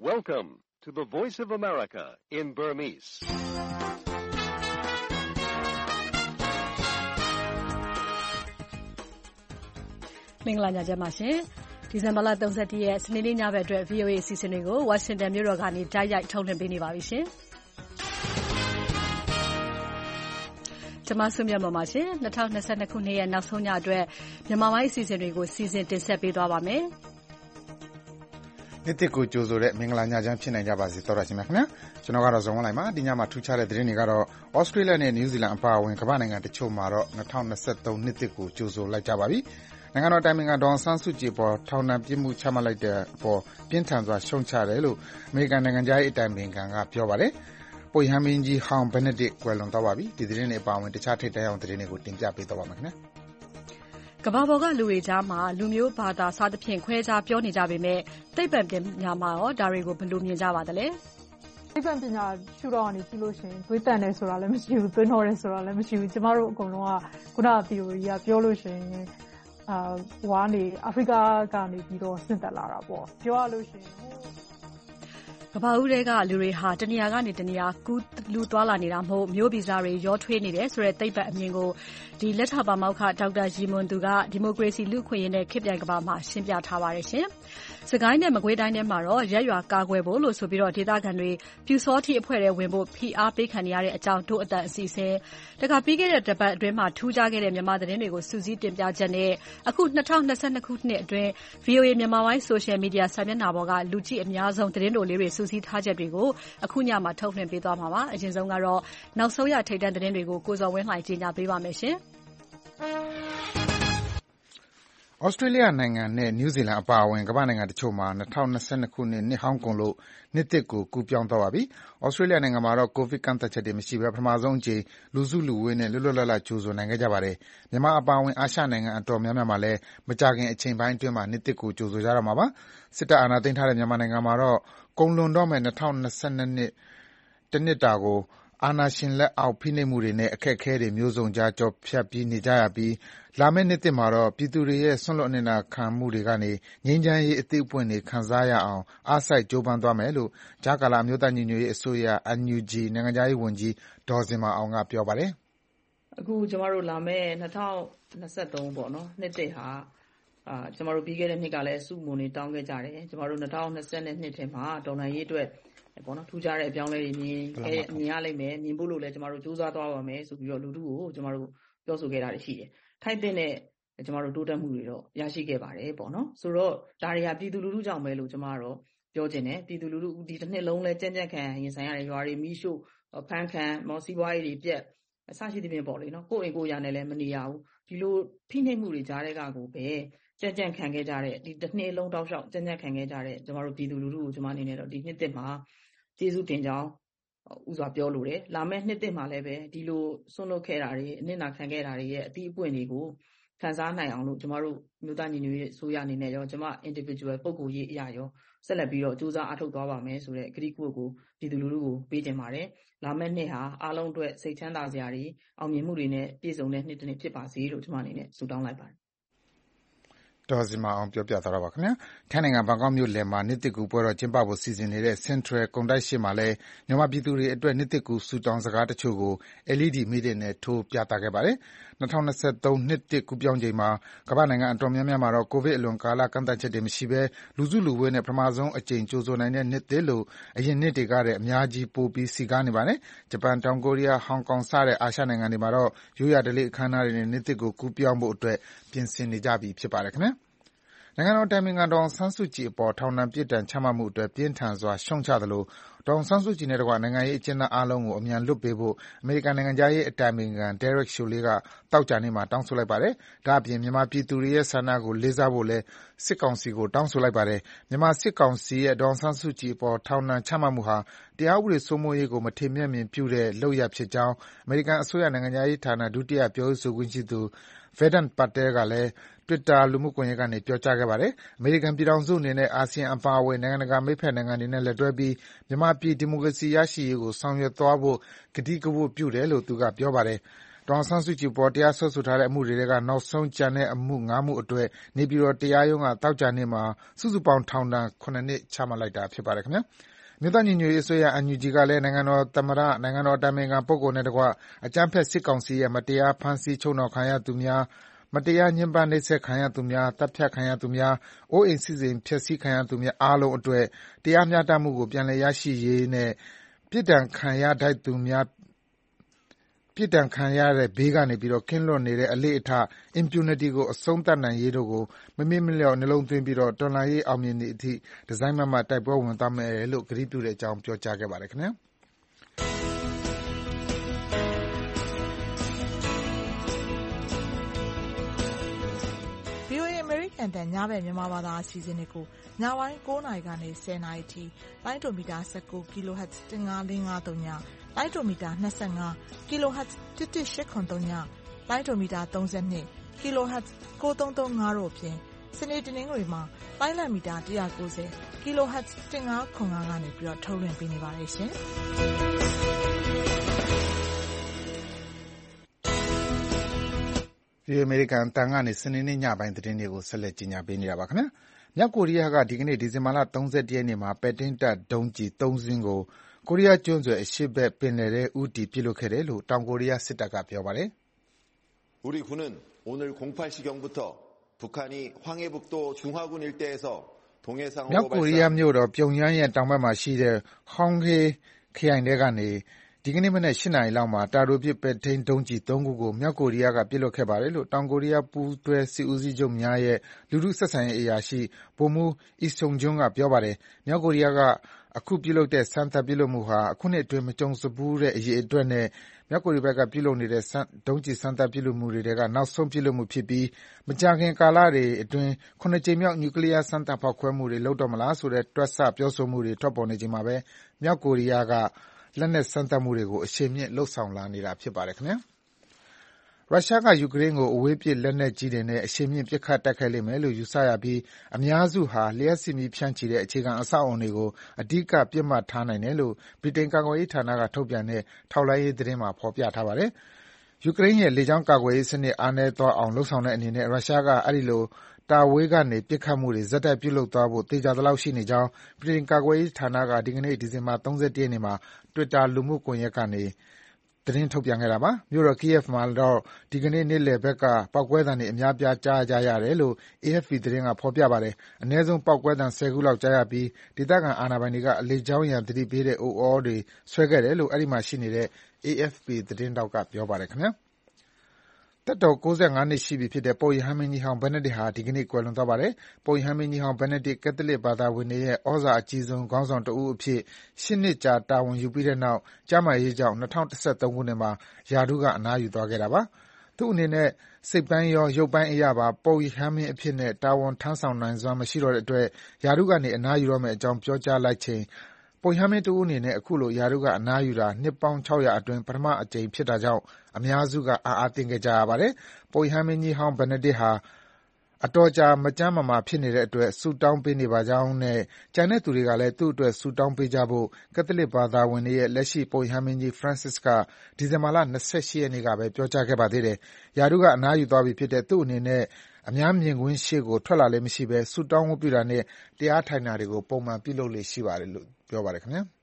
Welcome to the Voice of America in Burmese. ။မင်္ဂလာညချမ်းပါရှင်။ဒီဇင်ဘာလ31ရက်စနေနေ့ညဘက်အတွက် VOA အစီအစဉ်တွေကို Washington မြို့တော်ကနေတိုက်ရိုက်ထုတ်လွှင့်ပေးနေပါပြီရှင်။ကျွန်မဆုမြတ်မပါရှင်။2022ခုနှစ်ရဲ့နောက်ဆုံးညအတွက်မြန်မာပိုင်းအစီအစဉ်တွေကိုစီစဉ်တင်ဆက်ပေးသွားပါမယ်။နေ့တစ်ကိုကြိုဆိုတဲ့မင်္ဂလာညချမ်းဖြစ်နိုင်ကြပါစေတော်ရရှိမြခင်ဗျာကျွန်တော်ကတော့ဇော်ဝင်းလိုက်ပါဒီညမှာထူးခြားတဲ့သတင်းတွေကတော့ Australia နဲ့ New Zealand အပါအဝင်ကမ္ဘာနိုင်ငံတချို့မှာတော့2023နှစ်တစ်ကိုကြိုဆိုလိုက်ကြပါပြီနိုင်ငံတော်တိုင်ပင်ခံဒေါ်အောင်ဆန်းစုကြည်ပေါ်ထောင်ဒဏ်ပြစ်မှုချမှတ်လိုက်တဲ့အပေါ်ပြင်းထန်စွာရှုံ့ချတယ်လို့အမေရိကန်နိုင်ငံသားရေးအတိုင်ပင်ခံကပြောပါတယ်ပုပ်ရဟန်းမင်းကြီးဟောင်းဘက်နက်ဒစ်ကွယ်လွန်သွားပါပြီဒီသတင်းတွေအပါအဝင်တခြားထိပ်တန်းအောင်သတင်းတွေကိုတင်ပြပေးသွားပါမယ်ခင်ဗျာကမ္ဘာပေါ်ကလူတွေကြားမှာလူမျိုးဘာသာစသဖြင့်ခွဲခြားပြောနေကြပေမဲ့သိပ္ပံပညာမှာရောဒါတွေကိုဘယ်လိုမြင်ကြပါသလဲသိပ္ပံပညာရှုထောင့်ကနေကြည့်လို့ရှိရင်သွေးတန်တယ်ဆိုတာလည်းမရှိဘူးသွေးနှောတယ်ဆိုတာလည်းမရှိဘူးကျမတို့အကုန်လုံးကခုနက theory ကပြောလို့ရှိရင်ဝါနေအာဖရိကကနေပြီးတော့ဆင့်သက်လာတာပေါ့ပြောရလို့ရှိရင်ကမ္ဘာဦးတွေကလူတွေဟာတနေရာကနေတနေရာကူးလူသွားလာနေတာမဟုတ်မျိုးဗီဇတွေရောထွေးနေတယ်ဆိုတဲ့သိပ္ပံအမြင်ကိုဒီလက်ထောက်ပါမောက္ခဒေါက်တာရီမွန်သူကဒီမိုကရေစီလူ့ခွင့်ရေးနဲ့ခေတ်ပြိုင်ကမ္ဘာမှာရှင်းပြထားပါတယ်ရှင်။စကိုင်းနဲ့မကွေးတိုင်းထဲမှာတော့ရက်ရွာကာကွယ်ဖို့လို့ဆိုပြီးတော့ဒေသခံတွေပြူစောတိအဖွဲ့တွေဝင်ဖို့ဖိအားပေးခံရတဲ့အကြောင်းတို့အတန်အစီအစဉ်တခါပြီးခဲ့တဲ့တပတ်အတွင်းမှာထူးခြားခဲ့တဲ့မြန်မာသတင်းတွေကိုစူးစီးတင်ပြချက်နဲ့အခု2022ခုနှစ်အတွင်း VOA မြန်မာပိုင်း Social Media စာမျက်နှာပေါ်ကလူကြည့်အများဆုံးသတင်းတွေလေးတွေစူးစီးထားချက်တွေကိုအခုညမှာထုတ်လွှင့်ပေးသွားမှာပါအရင်ဆုံးကတော့နောက်ဆုံးရထိပ်တန်းသတင်းတွေကိုကိုဇော်ဝင်းလှိုင်ကြီးညာပေးပါမယ်ရှင် Australia နိုင်ငံနဲ့ New Zealand အပါအဝင်ကမ္ဘာနိုင်ငံတချို့မှာ2022ခုနှစ်နှစ်ဟောင်းကုန်လို့နှစ်သစ်ကိုကူးပြောင်းသွားပါပြီ။ Australia နိုင်ငံမှာတော့ကိုဗစ်ကန့်သတ်ချက်တွေမရှိဘဲပထမဆုံးအကြိမ်လူစုလူဝေးနဲ့လွတ်လွတ်လပ်လပ်ကြိုဆိုနိုင်ခဲ့ကြပါတယ်။မြန်မာအပါအဝင်အာရှနိုင်ငံအတော်များများမှာလည်းမကြာခင်အချိန်ပိုင်းအတွင်းမှာနှစ်သစ်ကိုကြိုဆိုကြတော့မှာပါ။စစ်တပ်အာဏာသိမ်းထားတဲ့မြန်မာနိုင်ငံမှာတော့ကုန်လွန်တော့မဲ့2022နှစ်တနှစ်တာကိုအာဏာရှင်လက်အောက်ဖိနှိပ်မှုတွေနဲ့အခက်အခဲတွေမျိုးစုံကြားကျော်ဖြတ်ပြီးနေကြရပြီးလာမယ့်နှစ်သစ်မှာတော့ပြည်သူတွေရဲ့ဆွန့်လွတ်အနစ်နာခံမှုတွေကနေငြိမ်းချမ်းရေးအသစ်အပွင့်တွေခံစားရအောင်အားစိုက်ကြိုးပမ်းသွားမယ်လို့ကြားကာလအမျိုးသားညီညွတ်ရေးအစိုးရ NUG နိုင်ငံခြားရေးဝန်ကြီးဒေါ်ဇင်မာအောင်ကပြောပါတယ်။အခုကျမတို့လာမယ့်2023ပေါ့နော်နှစ်သစ်ဟာကျမတို့ပြီးခဲ့တဲ့နှစ်ကလည်းစုမုံတွေတောင်းခဲ့ကြတယ်။ကျမတို့2022နှစ်ထဲမှာဒေါ်လာရေးအတွက်ပေါ့နော်ထူးခြားတဲ့အပြောင်းလဲတွေမြင်ရလိမ့်မယ်မြင်ဖို့လို့လည်းကျမတို့စူးစမ်းသွားပါမယ်ဆိုပြီးတော့လူထုကိုကျမတို့ပြောဆိုခဲ့တာရှိတယ်ထိုက်တဲ့ကျမတို့တိုးတက်မှုတွေတော့ရရှိခဲ့ပါတယ်ပေါ့နော်ဆိုတော့ဒါတွေဟာပြည်သူလူထုကြောင့်ပဲလို့ကျမတို့ပြောချင်တယ်ပြည်သူလူထုဒီတစ်နှစ်လုံးလဲကြံ့ကြံ့ခံရင်ဆိုင်ရတဲ့ရွာတွေမိရှုဖန်ခံမော်စီးပွားရေးတွေပြက်အစရှိသဖြင့်ပေါ့လေနော်ကိုယ့်အိမ်ကိုယ်ရနဲ့လည်းမနေရဘူးဒီလိုဖိနှိပ်မှုတွေကြားတဲ့ကကိုပဲကြံ့ကြံ့ခံခဲ့ကြတဲ့ဒီတစ်နှစ်လုံးတောက်လျှောက်ကြံ့ကြံ့ခံခဲ့ကြတဲ့ကျမတို့ပြည်သူလူထုကိုကျမအနေနဲ့တော့ဒီနှစ်သစ်မှာကျေးဇူးတင်ကြောင်းဥစွာပြောလိုတယ်လာမယ့်နှစ်သစ်မှာလည်းပဲဒီလိုဆွန့်လွတ်ခဲ့တာတွေအနစ်နာခံခဲ့တာတွေရဲ့အသီးအပွင့်တွေကိုခံစားနိုင်အောင်လို့ကျမတို့မြို့သားညီညွတ်ရေးအစိုးရအနေနဲ့ရောကျမ individual ပုဂ္ဂိုလ်ရေးအရာရောဆက်လက်ပြီးတော့ကြိုးစားအားထုတ်သွားပါမယ်ဆိုတဲ့ကတိကဝတ်ကိုပြည်သူလူထုကိုပေးတင်ပါတယ်လာမယ့်နှစ်ဟာအားလုံးအတွက်စိတ်ချမ်းသာစရာတွေအောင်မြင်မှုတွေနဲ့ပြည့်စုံတဲ့နှစ်တစ်နှစ်ဖြစ်ပါစေလို့ကျမအနေနဲ့ဆုတောင်းလိုက်ပါတယ်ဒေါ်ဇင်မာအောင်ပြောပြသွားတာပါခင်ဗျာထိုင်းနိုင်ငံဘန်ကောက်မြို့လယ်မှာနှစ်သစ်ကူပွဲတော်ကျင်းပဖို့စီစဉ်နေတဲ့ Central ကုန်တိုက်ရှိမှာလဲမြန်မာပြည်သူတွေအတွက်နှစ်သစ်ကူဆုတောင်းစကားတချို့ကို LED မီးတွေနဲ့ထိုးပြသခဲ့ပါတယ်2023နှစ်သစ်ကူးပြောင်းချိန်မှာကမ္ဘာနိုင်ငံအတော်များများမှာတော့ကိုဗစ်အလွန်ကာလကန့်သတ်ချက်တွေမရှိဘဲလူစုလူဝေးနဲ့ပထမဆုံးအကြိမ်ကြိုဆိုနိုင်တဲ့နှစ်သစ်လို့အရင်နှစ်တွေကတည်းအများကြီးပိုပြီးစည်ကားနေပါတယ်ဂျပန်တောင်ကိုရီးယားဟောင်ကောင်စတဲ့အာရှနိုင်ငံတွေမှာတော့ရိုးရာဓလေ့အခမ်းအနားတွေနဲ့နှစ်သစ်ကိုကူးပြောင်းဖို့အတွက်ပြင်ဆင်နေကြပြီဖြစ်ပါတယ်ခင်ဗျာနိုင်ငံတော်တိုင်ပင်ခံဒေါ်အောင်ဆန်းစုကြည်အပေါ်ထောင်ဒဏ်ပြစ်ဒဏ်ချမှတ်မှုအတွက်ပြင်းထန်စွာရှုံ့ချသလိုဒေါ်အောင်ဆန်းစုကြည်နဲ့တကွနိုင်ငံရေးအကျဉ်းသားအားလုံးကိုအမြန်လွှတ်ပေးဖို့အမေရိကန်နိုင်ငံခြားရေးအတိုင်ပင်ခံ Derek Chollet ကသောကြာနေ့မှာတောင်းဆိုလိုက်ပါတယ်။ဒါ့အပြင်မြန်မာပြည်သူတွေရဲ့ဆန္ဒကိုလေးစားဖို့လည်းစစ်ကောင်စီကိုတောင်းဆိုလိုက်ပါတယ်။မြန်မာစစ်ကောင်စီရဲ့ဒေါ်အောင်ဆန်းစုကြည်အပေါ်ထောင်ဒဏ်ချမှတ်မှုဟာတရားဥပဒေစိုးမိုးရေးကိုမထေမဲ့မြင်ပြုတဲ့လုပ်ရပ်ဖြစ်ကြောင်းအမေရိကန်အစိုးရနိုင်ငံခြားရေးဌာနဒုတိယပြောရေးဆိုခွင့်ရှိသူ Vedant Patel ကလည်း Twitter လူမှုကွန်ရက်ကနေပြောကြားခဲ့ပါတယ်။အမေရိကန်ပြည်ထောင်စုအနေနဲ့အာဆီယံအပါအဝင်နိုင်ငံတကာမိတ်ဖက်နိုင်ငံတွေနဲ့လက်တွဲပြီးမြန်မာပြည်ဒီမိုကရေစီရရှိရေးကိုဆောင်ရွက်သွားဖို့ကတိကဝတ်ပြုတယ်လို့သူကပြောပါတယ်။ဒေါ်အောင်ဆန်းစုကြည်အပေါ်တရားစွဲဆိုထားတဲ့အမှုတွေထဲကနောက်ဆုံးကျန်တဲ့အမှု ၅ မှုအတွက်နေပြည်တော်တရားရုံးကသောကြာနေ့မှာစုစုပေါင်းထောင်ဒဏ် ၇ နှစ်ချမှတ်လိုက်တာဖြစ်ပါတယ်ခင်ဗျာ။အမျိုးသားညီညွတ်ရေးအစိုးရ NUG ကလည်းနိုင်ငံတော်သမ္မတ၊နိုင်ငံတော်အတိုင်ပင်ခံပုဂ္ဂိုလ်နဲ့တကွအကြမ်းဖက်စစ်ကောင်စီရဲ့မတရားဖမ်းဆီးချုပ်နှောင်ခံရသူများ၊မတရားညှဉ်းပန်းနှိပ်စက်ခံရသူများ၊သတ်ဖြတ်ခံရသူများ၊အိုးအိမ်စည်းစိမ်ဖျက်ဆီးခံရသူများအားလုံးအတွက်တရားမျှတမှုကိုပြန်လည်ရရှိရေးနဲ့ပြစ်ဒဏ်ခံရထိုက်သူများပြစ်ဒဏ်ခံရတဲ့ဘေးကနေကင်းလွတ်နေတဲ့အလေ့အထ impunity ကိုအဆုံးသတ်နိုင်ရေးတို့ကိုမမေ့မလျော့နှလုံးသွင်းပြီးတော်လှန်ရေးအောင်မြင်သည်အထိတစိုက်မတ်မတ်တိုက်ပွဲဝင်သွားမယ်လို့ကတိပြုတဲ့အကြောင်းပြောကြားခဲ့ပါတယ်ခင်ဗျာ။ VOA အမေရိကန်တန်ညဘက်မြန်မာဘာသာအစီအစဉ်တွေကိုညပိုင်း9 နာရီကနေ10 နာရီထိလိုင်းဒိုမီတာ19 kHz 15553ညလိုင်းဒိုမီတာ25 kHz 11803ညလိုင်းဒိုမီတာ32 kHz 9335တို့ဖြင့်စနေတနင်္ဂနွေမှာလိုင်းလံမီတာ190 kHz 1505ကနေပြီးတော့ထုတ်လွှင့်ပေးနေပါတယ်ရှင်။ဒီအမေရိကန်တန်ကနေစနေနေ့ညပိုင်းသတင်းတွေကိုဆက်လက်ကြီးညာပေးနေတာပါခင်ဗျာ။မြောက်ကိုရီးယားကဒီကနေ့ဒီဇင်ဘာလ31ရက်နေ့မှာပဲ့ထိန်းတပ်ဒုံးကျည်3စင်းကိုကိုရီးယားကျွန်းဆွယ်အရှေ့ဘက်ပင်လယ်ထဲဦးတည်ပစ်လွှတ်ခဲ့တယ်လို့တောင်ကိုရီးယားစစ်တပ်ကပြောပါတယ်။ 우리 군은 오늘 08시경부터 북한이 황해북도 중화군 일대에서 동해상으로 မြောက်ကိုရီးယားမြို့တော်ပြုံယမ်းရဲ့တောင်ဘက်မှာရှိတဲ့ Honghae ခရိုင်ထဲကနေဒီကနေ့မနက်8 နာရီလောက်မှာတာတိုပစ်ပဲ့ထိန်းဒုံးကျည်3ခုကိုမြောက်ကိုရီးယားကပစ်လွှတ်ခဲ့ပါတယ်လို့တောင်ကိုရီးယားပူးတွဲစစ်ဦးစီးချုပ်များရဲ့လူထုဆက်ဆံရေးအရာရှိဗိုလ်မှူး Lee Seung-jun ကပြောပါတယ်။မြောက်ကိုရီးယားကအခုပြုလုပ်တဲ့စမ်းသပ်ပစ်လွှတ်မှုဟာအခုနှစ်အတွင်းမကြုံစဖူးတဲ့အရေအတွက်နဲ့မြောက်ကိုရီးယားဘက်ကပြုလုပ်နေတဲ့ဒုံးကျည်စမ်းသပ်ပစ်လွှတ်မှုတွေထဲကနောက်ဆုံးပစ်လွှတ်မှုဖြစ်ပြီးမကြာခင်ကာလတွေအတွင်း7 ကြိမ်မြောက်နျူကလီးယားစမ်းသပ်ဖောက်ခွဲမှုတွေလုပ်တော့မလားဆိုတဲ့တွက်ဆပြောဆိုမှုတွေထွက်ပေါ်နေချိန်မှာပဲမြောက်ကိုရီးယားကလက်နက်စမ်းသပ်မှုတွေကိုအရှိန်မြှင့်လုပ်ဆောင်လာနေတာဖြစ်ပါတယ်ခင်ဗျာ။ရုရှားကယူကရိန်းကိုအဝေးပစ်လက်နက်ကြီးတွေနဲ့အရှိန်မြှင့်ပစ်ခတ်တိုက်ခိုက်လိမ့်မယ်လို့ယူဆရပြီးအများစုဟာလျှပ်စစ်မီးဖြန့်ချီတဲ့အခြေခံအဆောက်အအုံတွေကိုအဓိကပစ်မှတ်ထားနိုင်တယ်လို့ဗြိတိန်ကာကွယ်ရေးဌာနကထုတ်ပြန်တဲ့ထောက်လှမ်းရေးသတင်းမှာဖော်ပြထားပါတယ်။ယူကရိန်းရဲ့လေကြောင်းကာကွယ်ရေးစနစ်အားနည်းသွားအောင်လုပ်ဆောင်တဲ့အနေနဲ့ရုရှားကအဲဒီလိုတာဝေးကနေပစ်ခတ်မှုတွေဆက်တိုက်ပြုလုပ်သွားဖို့သေချာသလောက်ရှိနေကြောင်းဗြိတိန်ကာကွယ်ရေးဌာနကဒီကနေ့ဒီဇင်ဘာ31ရက်နေ့မှာ Twitter လူမှုကွန်ရက်ကနေသတင်းထုတ်ပြန်ခဲ့တာပါ။မြို့တော် Kyiv မှာတော့ဒီကနေ့နေ့လယ်ဘက်ကပေါက်ကွဲသံတွေအများအပြားကြားကြရတယ်လို့ AFP သတင်းကဖော်ပြပါတယ်။အနည်းဆုံးပေါက်ကွဲသံ10ခုလောက်ကြားရပြီးဒေသခံအာဏာပိုင်တွေကလေကြောင်းရန်သတိပေးတဲ့ဥသြတွေဆွဲခဲ့တယ်လို့အဲဒီမှာရှိနေတဲ့ AFP သတင်းထောက်ကပြောပါတယ်ခင်ဗျာ။သက်တော်95နှစ်ရှိပြီဖြစ်တဲ့ပုပ်ရဟန်းမင်းကြီးဟောင်း Benedict ဟာဒီကနေ့ကွယ်လွန်သွားပါတယ်။ပုပ်ရဟန်းမင်းကြီးဟောင်း Benedict ကက်သလစ်ဘာသာဝင်တွေရဲ့ဩဇာအကြီးဆုံးခေါင်းဆောင်တဦးအဖြစ်8 နှစ်ကြာတာဝန်ယူပြီးတဲ့နောက်ကျန်းမာရေးကြောင့်2013ခုနှစ်မှာရာထူးကအနားယူသွားခဲ့တာပါ။သူ့အနေနဲ့စိတ်ပိုင်းရောရုပ်ပိုင်းအရပါပုပ်ရဟန်းမင်းအဖြစ်တာဝန်ထမ်းဆောင်နိုင်စွမ်းမရှိတော့တဲ့အတွက်ရာထူးကနေအနားယူတော့မယ့်အကြောင်းပြောကြားလိုက်ချိန်ပုပ်ရဟန်းမင်းတဦးအနေနဲ့အခုလိုရာထူးကအနားယူတာနှစ်ပေါင်း600အတွင်းပထမအကြိမ်ဖြစ်တာကြောင့်အများစုကအားသင့်ခဲ့ကြရပါတယ်။ပုပ်ရဟန်းမင်းကြီးဟောင်း Benedict ဟာအတော်ကြာမကျန်းမမာဖြစ်နေတဲ့အတွက်ဆုတောင်းပေးနေပါကြောင်းနဲ့ကျန်တဲ့သူတွေကလည်းသူ့အတွက်ဆုတောင်းပေးကြဖို့ကက်သလစ်ဘာသာဝင်တွေရဲ့လက်ရှိပုပ်ရဟန်းမင်းကြီး Francis ကဒီဇင်ဘာလ28ရက်နေ့ကပဲပြောကြားခဲ့ပါသေးတယ်။ရာထူးကအနားယူသွားပြီဖြစ်တဲ့သူ့အနေနဲ့အများမြင်ကွင်းရှေ့ကိုထွက်လာလေ့မရှိဘဲဆုတောင်းဝတ်ပြုတာနဲ့တရားထိုင်တာတွေကိုပုံမှန်ပြုလုပ်လေ့ရှိပါတယ်လို့ပြောပါတယ်ခင်ဗျာ။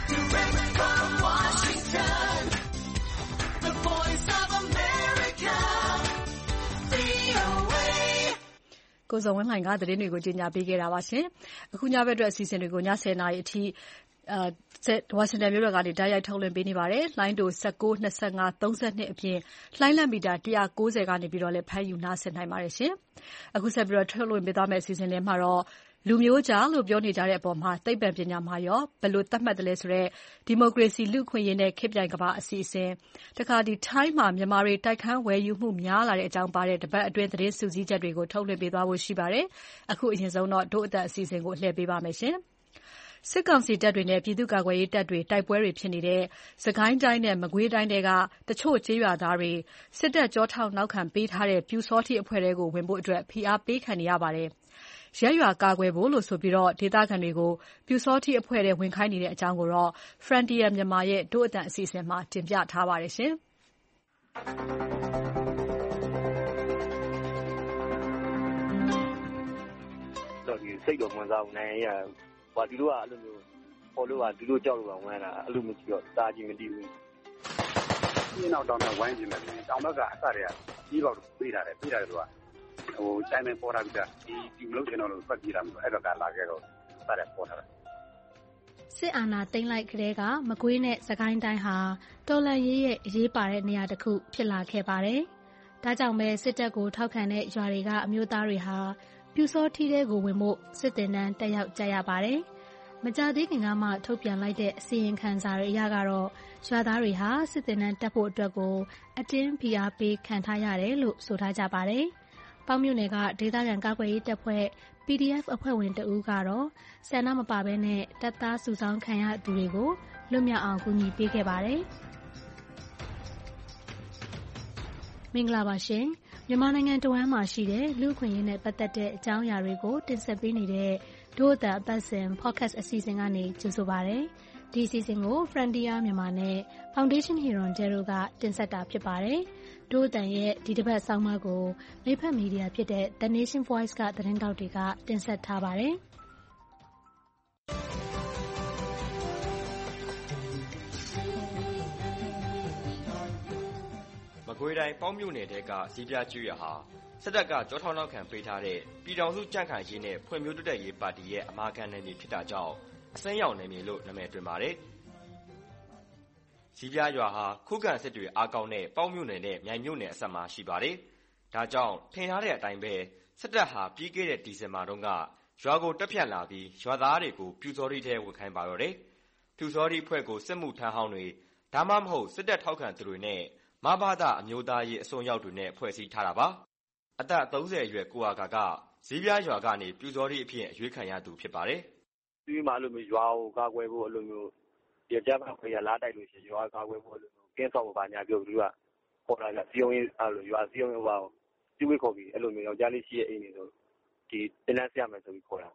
ကိုဇော်ဝင်းလှိုင်ကသတင်းတွေကိုကြီးညာပေးခဲ့တာပါရှင်။အခုညဘက်အတွက်အစီအစဉ်တွေကိုည10:00နာရီအထိဝါရှင်တန်မြို့တော်ကနေတိုက်ရိုက်ထုတ်လွှင့်ပေးနေပါတယ်။လိုင်းတို19 25 32အပြင်လှိုင်းလံမီတာ190ကနေပြီးတော့လည်းဖမ်းယူနားဆင်နိုင်ပါတယ်ရှင်။အခုဆက်ပြီးတော့ထုတ်လွှင့်ပေးသွားမယ့်အစီအစဉ်တွေမှာတော့လူမျိုးကြားလို့ပြောနေကြတဲ့အပေါ်မှာသိပ္ပံပညာမှာရောဘယ်လိုသတ်မှတ်တယ်လဲဆိုတော့ဒီမိုကရေစီလူ့အခွင့်အရေးနဲ့ခေတ်ပြိုင်ကမ္ဘာအစီအစဉ်တခါထိုင်းမှာမြန်မာတွေတိုက်ခန်းဝယ်ယူမှုများလာတဲ့အကြောင်းပါတဲ့တပတ်အတွင်းသတင်းစုစည်းချက်တွေကိုထုတ်လွှင့်ပေးသွားဖို့ရှိပါတယ်။အခုအရင်ဆုံးတော့ဒို့အသက်အစီအစဉ်ကိုလှည့်ပေးပါမယ်ရှင်။စစ်ကောင်စီတပ်တွေနဲ့ပြည်သူ့ကာကွယ်ရေးတပ်တွေတိုက်ပွဲတွေဖြစ်နေတဲ့စကိုင်းတိုင်းနဲ့မကွေးတိုင်းတွေကတချို့ကျေးရွာသားတွေစစ်တပ်ကြောထောက်နောက်ခံပေးထားတဲ့ပြူစောတိအဖွဲ့တွေကိုဝင်ဖို့အတွက်ဖိအားပေးခံနေရပါတယ်။ရပ်ရွာကာကွယ်ဖို့လို့ဆိုပြီးဒေသခံတွေကိုပြူစောတိအဖွဲ့ထဲဝင်ခိုင်းနေတဲ့အကြောင်းကိုတော့ Frontier မြန်မာရဲ့ဒို့အသက်အစီအစဉ်မှာတင်ပြထားပါတယ်ရှင်။စိတ်တော်ဝင်စားနိုင်ရဘာဒီလိုကအဲ့လိုမျိုးပေါ်လို့ကဒီလိုကြောက်လို့ပါဝင်လာအဲ့လိုမျိုးကြည့်တော့စားကြည့်မတည်ဘူးဒီနောက်တောင်းတော့ဝိုင်းကြည့်မယ်တောင်းတော့ကအစတွေကကြီးပေါက်ပေးတာတယ်သူကဟိုတိုင်းမဲ့ပေါ်တာကဒီမလို့ကျွန်တော်တို့ဖတ်ကြည့်တာမျိုးအဲ့တော့ကလာခဲ့တော့စတဲ့ပေါ်တာစစ်အာဏာသိမ်းလိုက်တဲ့ကမကွေးနဲ့စကိုင်းတိုင်းဟာတော်လှန်ရေးရဲ့အရေးပါတဲ့နေရာတစ်ခုဖြစ်လာခဲ့ပါတယ်။ဒါကြောင့်ပဲစစ်တပ်ကိုထောက်ခံတဲ့ရွာတွေကအမျိုးသားတွေဟာပြူစောထီးတဲ့ကိုဝင်ဖို့စစ်တင်တန်းတက်ရောက်ကြရပါတယ်။မကြသေးခင်ကမှထုတ်ပြန်လိုက်တဲ့အစီရင်ခံစာတွေအရကတော့ရွာသားတွေဟာစစ်တင်တန်းတက်ဖို့အတွက်ကိုအတင်းဖိအားပေးခံထားရတယ်လို့ဆိုထားကြပါတယ်။ပေါက်မြို့နယ်ကဒေသခံကာကွယ်ရေးတပ်ဖွဲ့ PDF အဖွဲ့ဝင်တဦးကတော့ဆန္ဒမပါဘဲနဲ့တပ်သားစုဆောင်းခံရသူတွေကိုလွတ်မြောက်အောင်ကူညီပေးခဲ့ပါတယ်။မင်္ဂလာပါရှင်။မြန်မာနိုင်ငံတဝန်းမှာရှိတဲ့လူ့အခွင့်အရေးနဲ့ပတ်သက်တဲ့အကြောင်းအရာတွေကိုတင်ဆက်ပေးနေတဲ့ဒို့အသံအပတ်စဉ် podcast အစီအစဉ်ကနေကြိုဆိုပါရစေ။ဒီအစီအစဉ်ကို Frontier မြန်မာနဲ့ Foundation Hirondelle တို့ကတင်ဆက်တာဖြစ်ပါတယ်။ဒို့အသံရဲ့ဒီတစ်ပတ်ဆောင်းပါးကိုမိဖက်မီဒီယာဖြစ်တဲ့ The Nation Voice ကသတင်းတောက်တွေကတင်ဆက်ထားပါတယ်။မကွေးတိုင်းပေါင်းမြို့နယ်တဲကစီးပြကျွရဟာစစ်တပ်ကကြောထောက်နောက်ခံပေးထားတဲ့ပြည်ထောင်စုကြံ့ခိုင်ရေးနဲ့ဖွံ့ဖြိုးတိုးတက်ရေးပါတီရဲ့အမာခံနယ်မြေဖြစ်တာကြောင့်အစမ်းရောက်နယ်မြေလို့နာမည်တွင်ပါတယ်။စီးပြရွာဟာခုခံစစ်တွေအားကောင်းတဲ့ပေါင်းမြို့နယ်နဲ့မြိုင်မြို့နယ်အစပ်မှာရှိပါတယ်။ဒါကြောင့်ထင်ထားတဲ့အတိုင်းပဲစစ်တပ်ဟာပြီးခဲ့တဲ့ဒီဇင်ဘာတုန်းကရွာကိုတက်ဖြတ်လာပြီးရွာသားတွေကိုပြူစောတိထဲဝင်ခိုင်းပါတော့တယ်။ပြူစောတိအဖွဲ့ကိုစစ်မှုထမ်းဟောင်းတွေဒါမှမဟုတ်စစ်တပ်ထောက်ခံသူတွေနဲ့မဘာသာအမျိုးသားရေးအစွန်းရောက်တွေနဲ့ဖွဲ့စည်းထားတာပါ။အသက်30အရွယ်ကိုအာကာကဇီးပြားရွာကနေပြူစောတိအဖြစ်အရွေးခံရသူဖြစ်ပါတယ်။ဒီမှာအဲ့လိုမျိုးရွာကိုကာကွယ်ဖို့အဲ့လိုမျိုးဒီကြမ်းဖေးရလာတိုက်လို့ရှိရင်ရွာကာကွယ်ဖို့အဲ့လိုမျိုးကင်းဆောက်ဖို့ပါညာပြောပြီးတော့ခေါ်လာကြစီယုံရေးအဲ့လိုရွာစီယုံရေးဟောစီဝေးခေါ်ပြီးအဲ့လိုမျိုးယောက်ျားလေးရှိရဲ့အိမ်တွေဆိုဒီတင်တန်းဆရမယ်ဆိုပြီးခေါ်တာ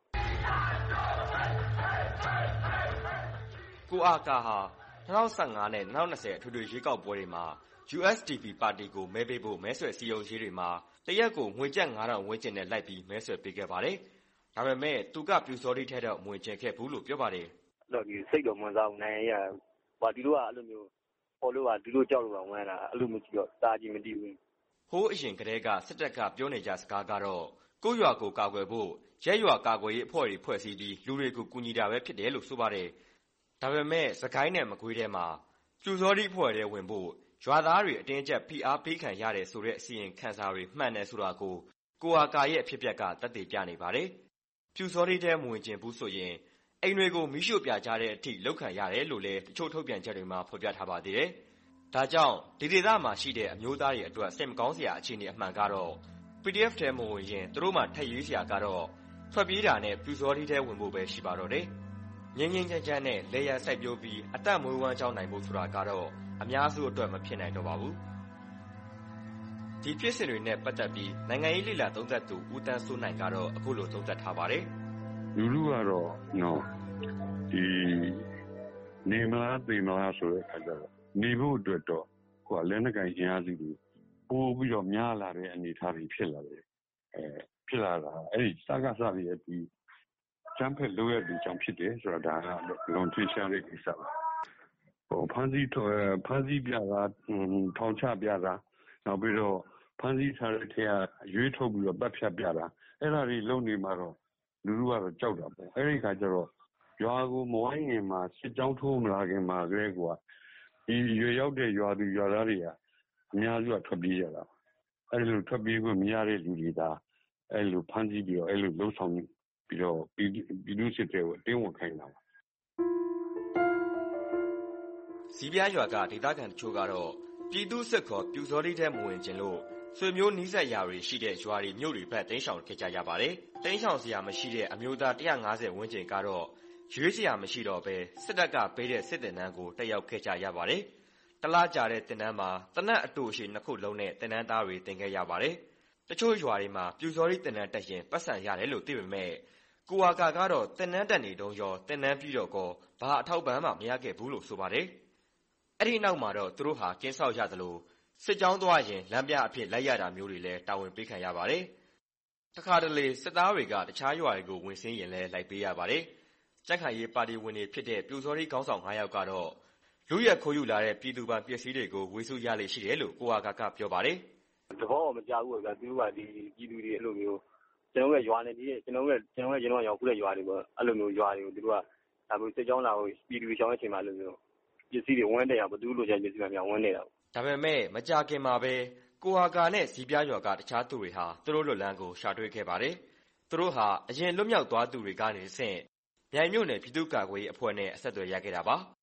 ကိုအာကာဟာ2015နဲ့2020အထွေထွေရွေးကောက်ပွဲတွေမှာ USDP ပါတီကိုမဲပေးဖို့မဲဆွယ်စည်းရုံးရေးတွေမှာတရက်ကိုငွေကျပ်9000ဝန်းကျင်နဲ့လိုက်ပြီးမဲဆွယ်ပေးခဲ့ပါတယ်။ဒါပေမဲ့သူကပြူစောတိထဲတော့မဝင်ကျင်ခဲ့ဘူးလို့ပြောပါတယ်။အဲ့လိုဒီစိတ်တော်ဝင်စားနိုင်ရဘာဒီလိုကအဲ့လိုမျိုးပေါ်လို့ကဒီလိုကြောက်လို့ပါဝင်လာအဲ့လိုမျိုးကြည့်တော့စားကြည့်မတည်ဘူး။ဟိုးအရင်ကတည်းကစစ်တပ်ကပြောနေကြစကားကတော့ကိုယ့်ရွာကိုကာကွယ်ဖို့ရဲရွာကာကွယ်ရေးအဖွဲ့တွေဖွဲ့စည်းပြီးလူတွေကိုကူညီတာပဲဖြစ်တယ်လို့ဆိုပါတယ်။ဒါပေမဲ့စကိုင်းနဲ့မကွေးထဲမှာပြူစောတိအဖွဲ့တွေဝင်ဖို့ရွာသားတွေအတင်းအကျပ်ဖိအားပေးခံရတယ်ဆိုတဲ့အစီရင်ခံစာတွေမှန်တယ်ဆိုတာကိုအာကာရဲ့အဖြစ်အပျက်ကသက်သေပြနေပါတယ်။ပြူစောတိထဲမဝင်ကျင်ဘူးဆိုရင်အိမ်တွေကိုမီးရှို့ပြကြတဲ့အထိလောက်ခံရတယ်လို့လည်းတချို့ထုတ်ပြန်ချက်တွေမှာဖော်ပြထားပါသေးတယ်။ဒါကြောင့်ဒီဒေသမှာရှိတဲ့အမျိုးသားတွေအတွက်စိတ်မကောင်းစရာအခြေအနေအမှန်ကတော့ PDF ထဲမဝင်ရင်သူတို့မှထက်ရွေးစရာကတော့ထွက်ပြေးတာနဲ့ပြူစောတိထဲဝင်ဖို့ပဲရှိပါတော့တယ်။ငြိမ်းငြိမ်းချမ်းချမ်းနဲ့လေယာဉ်စိုက်ပျိုးပြီးအသက်မွေးဝမ်းကြောင်းနိုင်ဖို့ဆိုတာကတော့အများစုအတွက်မဖြစ်နိုင်တော့ပါဘူး။ဒီဖြစ်စဉ်တွေနဲ့ပတ်သက်ပြီးနိုင်ငံရေးလေ့လာသုံးသပ်သူဦးတန်းစိုးနိုင်ကတော့အခုလိုသုံးသပ်ထားပါတယ်။လူလူကတော့ဒီနေမလားသိမလားဆိုတဲ့အခါကျတော့နေဖို့အတွက်တော့ကိုယ်လက်နက်ကိုင်အင်အားစုတွေပို့ပြီးတော့များလာတဲ့အနေအထားတွေဖြစ်လာတယ်။ဖြစ်လာတာအဲ့ဒီစကားစပြီးဒီချမ်းဖက်လိုရတဲ့ကြောင့်ဖြစ်တယ်ဆိုတော့ဒါကလွန်ထွေးရှားတဲ့ကိစ္စပါ။ဖမ်းဆီးပြတာထောင်ချပြတာနောက်ပြီးတော့ဖမ်းဆီးထားတဲ့ထဲကရွေးထုတ်ပြီးတော့ပတ်ဖြတ်ပြတာအဲ့ဒါတွေလုံနေမှာတော့လူလူကတော့ကြောက်တာပေါ့အဲ့ဒီခါကျတော့ရွာကိုမဝိုင်းခင်မှာစစ်ကြောင်းထိုးမလာခင်မှာကလေးကဒီရွေရောက်တဲ့ရွာသူရွာသားတွေကအများစုကထွက်ပြေးရတာအဲ့လိုထွက်ပြေးခွင့်မရတဲ့လူတွေဒါအဲ့လိုဖမ်းဆီးပြီးတော့အဲ့လိုလှုပ်ဆောင်ပြီးတော့ပြည်သူစစ်တွေကိုအတင်းဝင်ခိုင်းတာပါဇီးပြားရွာကဒေသခံတချို့ကတော့ပြည်သူစစ်ခေါ်ပြူစောတိထဲမဝင်ကျင်လို့ဆွေမျိုးနီးစပ်ရာတွေရှိတဲ့ရွာတွေမြို့တွေဘက်တင်းရှောင်ခဲ့ကြရပါတယ်။တင်းရှောင်စရာမရှိတဲ့အမျိုးသား150ဝန်းကျင်ကတော့ရွေးစရာမရှိတော့ဘဲစစ်တပ်ကပေးတဲ့စစ်တင်တန်းကိုတက်ရောက်ခဲ့ကြရပါတယ်။တလားကြာတဲ့တင်တန်းမှာတနက်အတူရှိ2ခုလုံးနဲ့တင်တန်းသားတွေတင်ခဲ့ရပါတယ်။တချို့ရွာတွေမှာပြူစောတိတင်တန်းတက်ရင်ပတ်စံရတယ်လို့သိပေမဲ့ကိုအာကာကတော့တင်တန်းတက်နေတုန်းရောတင်တန်းပြီးတော့ကောဘာအထောက်ပံ့မှမရခဲ့ဘူးလို့ဆိုပါတယ်။အဲ့ဒီနောက်မှာတော့သူတို့ဟာကင်းဆောက်ရသလိုစစ်ကြောင်းသွားရင်လမ်းပြအဖြစ်လိုက်ရတာမျိုးတွေလည်းတာဝန်ပေးခံရပါတယ်။တခါတလေစစ်သားတွေကတခြားရွာတွေကိုဝင်ဆင်းရင်လည်းလိုက်ပေးရပါတယ်။ကြံ့ခိုင်ရေးပါတီဝင်တွေဖြစ်တဲ့ပြူစောတိခေါင်းဆောင်9ယောက်ကတော့လူရက်ခိုးယူလာတဲ့ပြည်သူပိုင်ပစ္စည်းတွေကိုဝေစုရလေရှိတယ်လို့ကိုအာကာကပြောပါတယ်။တဘောမကြောက်ဘူးဗျာသူတို့ကဒီပြည်သူတွေအဲ့လိုမျိုးကျွန်တော်တို့ရွာနေဒီကျွန်တော်ရောက်ခုတဲ့ရွာတွေပေါ့အဲ့လိုမျိုးရွာတွေကိုသူတို့ကဒါမျိုးစစ်ကြောင်းလာကိုပြည်သူတွေရှောင်းတဲ့အချိန်မှာအဲ့လိုမျိုးပစ္စည်းတွေဝန်းနေရဘသူလိုချင်ပစ္စည်းတွေများဝန်းနေတာဒါပေမဲ့မကြခင်မှာပဲကိုအာကာနဲ့ဇီးပြားရွာကတခြားသူတွေဟာသူတို့လွတ်လန်းကိုရှာတွေ့ခဲ့ပါတယ်။သူတို့ဟာအရင်လွတ်မြောက်သွားသူတွေကနေဆင့်မြိုင်မြို့နယ်ပြည်သူ့ကာကွယ်ရေးအဖွဲ့နဲ့အဆက်အသွယ်ရခဲ့တာပါ။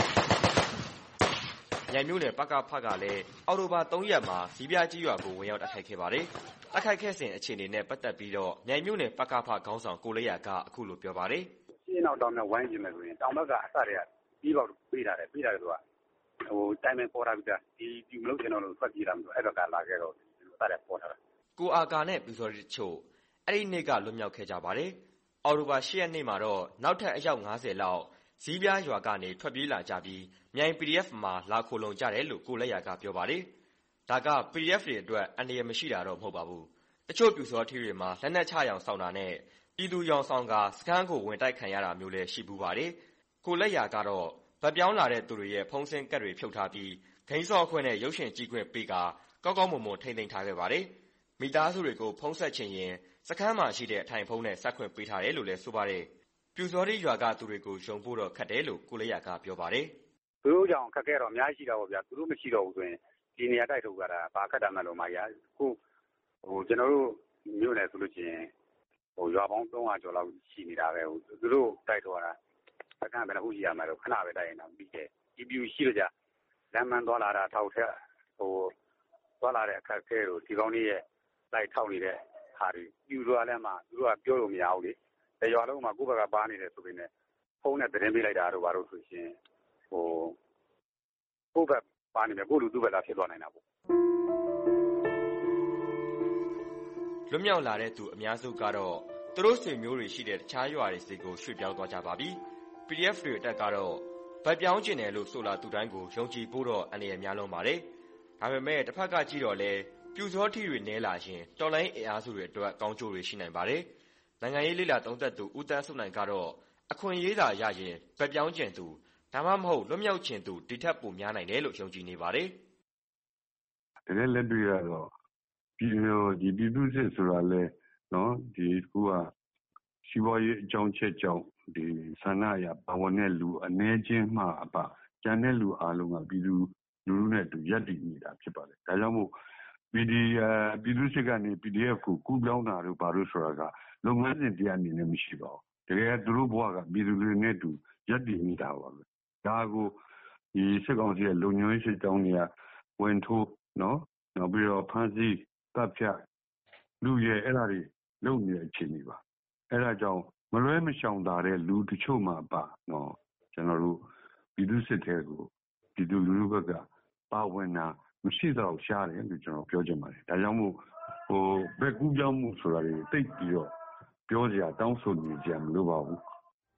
မြိုင်မြို့နယ်ပကဖကလည်းအော်တိုဘာ3ရက်မှာဇီးပြားကြီးရွာကိုဝင်ရောက်တိုက်ခိုက်ခဲ့ပါတယ်။တိုက်ခိုက်ခဲ့စဉ်အခြေအနေနဲ့ပတ်သက်ပြီးတော့မြိုင်မြို့နယ်ပကဖခေါင်းဆောင်ကိုလက်ရကအခုလိုပြောပါတယ်။ရှင်းအောင်တောင်းနဲ့ဝိုင်းကျင်မယ်ဆိုရင်တောင်ဘက်ကအစတွေကပြီးပေါက်ပေးတာတယ်သူကတိုင်ပင်ပေါ်တာပြီးတာဒီပြူမလို့ကျွန်တော်တို့ဖတ်ကြည့်တာမလို့အဲ့ဘက်ကလာခဲ့တော့စတဲ့ပေါ်တာကိုအာကာနဲ့ပြူစောတိတချို့အဲ့ဒီနေ့ကလွတ်မြောက်ခဲ့ကြပါတယ်။အော်တိုဘာ10ရက်နေ့မှာတော့နောက်ထပ်အယောက်50လောက်ဇီးပြားရွာကနေထွက်ပြေးလာကြပြီးမြိုင် PDF မှာလာခိုလုံကြတယ်လို့ကိုလက်ရကပြောပါတယ်။ဒါက PDF တွေအတွက်အန္တရာယ်မရှိတာတော့မဟုတ်ပါဘူး။တချို့ပြူစောထီတွေမှာလက်နက်ချရောင်ဆောင်တာနဲ့ပြည်သူရောင်ဆောင်ကစခန်းကိုဝင်တိုက်ခံရတာမျိုးလည်းရှိပူပါတယ်။ကိုလက်ရကတော့ဗတ်ပြောင်းလာတဲ့သူတွေရဲ့ဖုံးဆင်းကတ်တွေဖြုတ်ထားပြီးဂိမ်းစော့ခွင့်နဲ့ရုပ်ရှင်ကြည့်ခွင့်ပေးကာကောက်ကောက်မွန်မွန်ထိမ့်သိမ်းထားခဲ့ပါတယ်။မိသားစုတွေကိုဖုံးဆက်ချင်ရင်စခန်းမှာရှိတဲ့အထိုင်ဖုံးနဲ့ဆက်ခွင့်ပေးထားတယ်လို့လည်းဆိုပါတယ်။ပြူစောတိရွာကသူတွေကိုယုံဖို့တော့ခက်တယ်လို့ကိုလက်ရကပြောပါတယ်။သူတို့ကြောင့်ခက်ခဲတော့အများကြီးရှိတာပေါ့ဗျာ။သူတို့မရှိတော့ဘူးဆိုရင်ဒီနေရာတိုက်ထုတ်ကြတာဘာခက်တာမှလို့မရခုကျွန်တော်တို့မြို့နယ်ဆိုလို့ရှိရင်ရွာပေါင်း300ကျော်လောက်ရှိနေတာပဲသူတို့တိုက်ထုတ်ရတာစခန်းပဲအခုရှိရမှာတော့ခဏပဲတိုက်ရင်တော့ပြီးတယ်ဒီပြူရှိလို့ကြလမ်းမန်းသွားလာတာထောက်ထက်သွားလာတဲ့အခက်အခဲကိုဒီကောင်းလေးရဲ့လိုက်ထောက်နေတဲ့ဟာတွေပြူသွားလဲမှသူတို့ကပြောလို့မရဘူးလေတရွာလုံးမှာကိုယ့်ဘက်ကပါနေတယ်ဆိုပေမဲ့ဖုန်းနဲ့သတင်းပေးလိုက်တာတော့ဘာလို့ဆိုရှင်ကိုယ့်ဘက်ပါနေတယ်ကိုယ့်လူသူ့ဘက်လာဖြစ်သွားနိုင်တာပေါ့လွတ်မြောက်လာတဲ့သူအများစုကတော့သူတို့ဆွေမျိုးတွေရှိတဲ့တခြားရွာတွေစီကိုရွှေ့ပြောင်းသွားကြပါပြီ။ PDF တွေအတက်ကတော့ဗတ်ပြောင်းကျင်တယ်လို့ဆိုလာသူတိုင်းကိုယုံကြည်ဖို့တော့အန္တရာယ်များလုံးပါတယ်။ဒါပေမဲ့တစ်ဖက်ကကြည့်တော့လဲပြူစောထီတွေနဲလာရင်တော်လိုင်းအင်အားစုတွေအတွက်ကောင်းကျိုးတွေရှိနိုင်ပါတယ်။နိုင်ငံရေးလေ့လာသုံးသပ်သူဦးတန်းစုနိုင်ကတော့အခွင့်အရေးသာရရင်ဗတ်ပြောင်းကျင်သူဒါမှမဟုတ်လွတ်မြောက်ကျင်သူဒီထက်ပိုများနိုင်တယ်လို့ယုံကြည်နေပါတယ်။တကယ်လက်တွေ့ရတော့ပြည်သူစစ်ဆိုတာလဲနော်ဒီကူကစီးပွားရေးအကြောင်းချက်ကြောင့်ဒီဆန္ဒအရပါဝင်တဲ့လူအနေချင်းမှအပကျန်တဲ့လူအားလုံးကပြည်သူလူထုနဲ့တူရပ်တည်နေတာဖြစ်ပါတယ်ဒါကြောင့်မို့ပြည်သူစစ်ကနေ PDF ကိုကူးပြောင်းတာတို့ဘာလို့ဆိုတာကလုပ်ငန်းစဉ်တရားအနေနဲ့မရှိပါဘူးတကယ်သူတို့ဘဝကပြည်သူတွေနဲ့တူရပ်တည်နေတာပါပဲဒါကိုဒီစစ်ကောင်စီရဲ့လုံခြုံရေးစစ်ကြောင်းတွေကဝင်ထိုးနော်နောက်ပြီးတော့ဖမ်းဆီးတပ်ဖြတ်လူရဲ့အဲ့ဒါတွေလုပ်နေတဲ့အခြေအနေပါအဲ့ဒါကြောင့်မလွဲမရှောင်သာတဲ့လူတချို့မှပါနော်ကျွန်တော်တို့ပြည်သူစစ်တဲ့ကိုပြည်သူလူထုဘက်ကပါဝင်တာမရှိတော့ရှားတယ်လို့ကျွန်တော်ပြောချင်ပါတယ်ဒါကြောင့်မို့ဘက်ကူးပြောင်းမှုဆိုတာတွေတိတ်ပြီးတော့ပြောစရာတောင်းဆိုနေကြမလို့ပါဘူး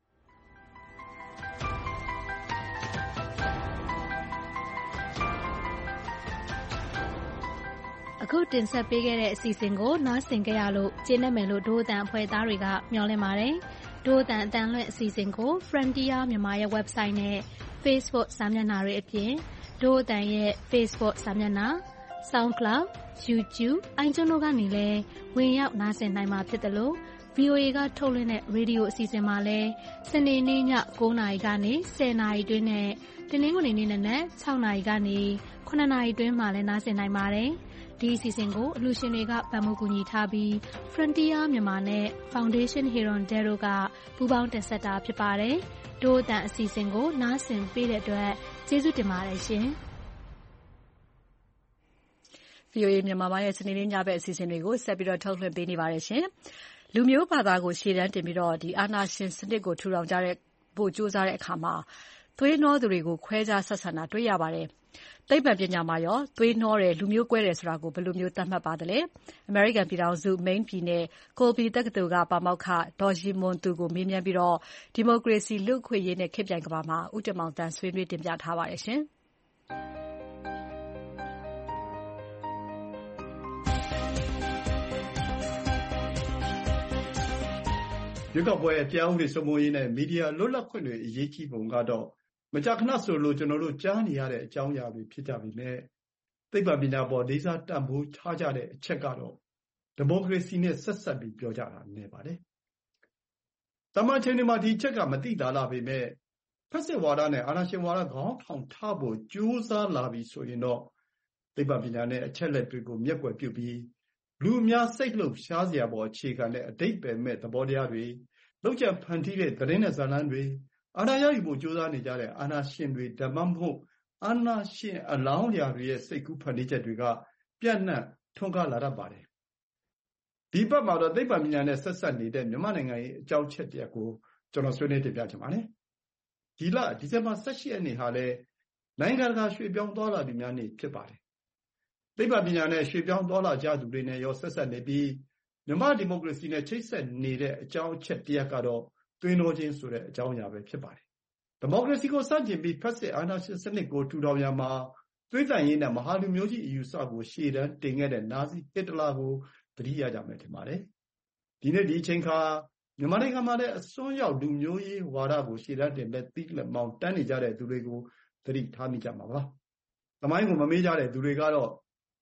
အခုတင်ဆက်ပေးခဲ့တဲ့အစီအစဉ်ကိုနားဆင်ကြရလို့ကျေနပ်မယ်လို့ဒို့အတန်အဖွဲ့သားတွေကမျှော်လင့်ပါတယ်။ဒို့အတန်အတန်လွှင့်အစီအစဉ်ကို Frontier မြန်မာရဲ့ website နဲ့ Facebook စာမျက်နှာတွေအပြင်ဒို့အတန်ရဲ့ Facebook စာမျက်နှာ SoundCloud, YouTube, iTunes တို့ကနေလည်းဝင်ရောက်နားဆင်နိုင်မှာဖြစ်တယ်လို့ VOA ကထုတ်လွှင့်တဲ့ရေဒီယိုအစီအစဉ်မှာလည်းစနေနေ့ည9:00 နာရီကနေ10:00 နာရီတွင်းနဲ့တနင်္ဂနွေနေ့နက်6:00 နာရီကနေ9:00 နာရီတွင်းမှာလည်းနားဆင်နိုင်ပါတယ်။ဒီအစီအစဉ်ကိုအလှူရှင်တွေကပံ့ပိုးကူညီထားပြီး Frontier မြန်မာနဲ့ Foundation Herondale တို့ကပူးပေါင်းတင်ဆက်တာဖြစ်ပါတယ်။ဒို့အတန်အစီအစဉ်ကိုနားဆင်ပေးတဲ့အတွက်ကျေးဇူးတင်ပါတယ်ရှင်။ VOA မြန်မာပိုင်းရဲ့စနေနေ့ညဘက်အစီအစဉ်တွေကိုဆက်ပြီးတော့ထုတ်လွှင့်ပေးနေပါတယ်ရှင်။လူမျိုးဘာသာကိုရှေ့တန်းတင်ပြီးတော့အာဏာရှင်စနစ်ကိုထူထောင်ကြတဲ့ဖို့ကြိုးစားတဲ့အခါမှာသွေးနှောသူတွေကိုခွဲခြားဆက်ဆံတာတွေ့ရပါတယ်။သိပ္ပံပညာမှာရောသွေးနှောတယ်လူမျိုးကွဲတယ်ဆိုတာကိုဘယ်လိုမျိုးသတ်မှတ်ပါသလဲ။ American ပြည်ထောင်စု Maine ပြည်နယ် Colby တက္ကသိုလ်ကပါမောက္ခဒေါ်ရီမွန်သူကိုမေးမြန်းပြီးတော့ဒီမိုကရေစီလူ့အခွင့်အရေးနဲ့ခေတ်ပြိုင်ကမ္ဘာမှာဦးတင်မောင်သန်းဆွေးနွေးတင်ပြထားပါတယ်ရှင်။ရွေးကောက်ပွဲတရားဥပဒေစိုးမိုးရေးနဲ့မီဒီယာလွတ်လပ်ခွင့်တွေအရေးကြီးပုံကတော့မကြာခဏဆိုလို့ကျွန်တော်တို့ကြားနေရတဲ့အကြောင်းအရာတွေဖြစ်ကြပြီနဲ့သိပ္ပံပညာပေါ်လေးစားတန်ဖိုးထားကြတဲ့အချက်ကတော့ဒီမိုကရေစီနဲ့ဆက်ဆက်ပြီးပြောကြတာနေပါတယ်။တမန်ချင်းတွေမှာဒီချက်ကမတိတာလာပေမဲ့ဖက်စစ်ဝါဒနဲ့အာဏာရှင်ဝါဒခေါင်းထောင်ထားဖို့ကြိုးစားလာပြီဆိုရင်တော့သိပ္ပံပညာနဲ့အချက်လက်တွေကိုမျက်ကွယ်ပြုပြီးလူအများစိတ်လှုပ်ရှားစရာပေါ်အခြေခံတဲ့အဓိပ္ပာယ်မဲ့သဘောတရားတွေလောက်ကျဖန်တီးတဲ့သတင်းနဲ့ဇာတ်လမ်းတွေအာဏာရယူဖို့ကြိုးစားနေကြတဲ့အာဏာရှင်တွေဓမ္မမဟုတ်အာဏာရှင်အလောင်းရာတွေရဲ့စိတ်ကူးဖန်တီးချက်တွေကပြန့်နှံ့ထွန်းကားလာတတ်ပါတယ်။ဒီဘက်မှာတော့သိပ္ပံပညာနဲ့ဆက်ဆက်နေတဲ့မြန်မာနိုင်ငံရဲ့အကြောင်းချက်တရားကိုကျွန်တော်ဆွေးနွေးတင်ပြချင်ပါတယ်။ဒီဇင်ဘာ18ရက်နေ့ဟာလည်းနိုင်ငံတကာရွှေ့ပြောင်းသွားလာသူများနေ့ဖြစ်ပါတယ်။သိပ္ပံပညာနဲ့ရွှေ့ပြောင်းသွားလာကြသူတွေနဲ့ရောဆက်ဆက်နေပြီးမြန်မာဒီမိုကရေစီနဲ့ချိတ်ဆက်နေတဲ့အကြောင်းအချက်တရားကတော့သွေးနှောခြင်းဆိုတဲ့အကြောင်းအရာပဲဖြစ်ပါတယ်။ဒီမိုကရေစီကိုစတင်ပြီးဖက်စစ်အာဏာရှင်စနစ်ကိုထူထောင်ရမှာသွေးတန်ရေးနဲ့မဟာလူမျိုးကြီးအယူဆကိုရှေ့တန်းတင်ခဲ့တဲ့နာဇီဟစ်တလာကိုသတိရကြမယ်ထင်ပါတယ်။ဒီနေ့ဒီအချိန်ခါမြန်မာနိုင်ငံမှာလည်းအစွန်းရောက်လူမျိုးရေးဝါဒကိုရှေ့တန်းတင်လက်သီးလက်မောင်းတန်းနေကြတဲ့သူတွေကိုသတိထားမိကြမှာပါ။သမိုင်းကိုမမေ့ကြတဲ့သူတွေကတော့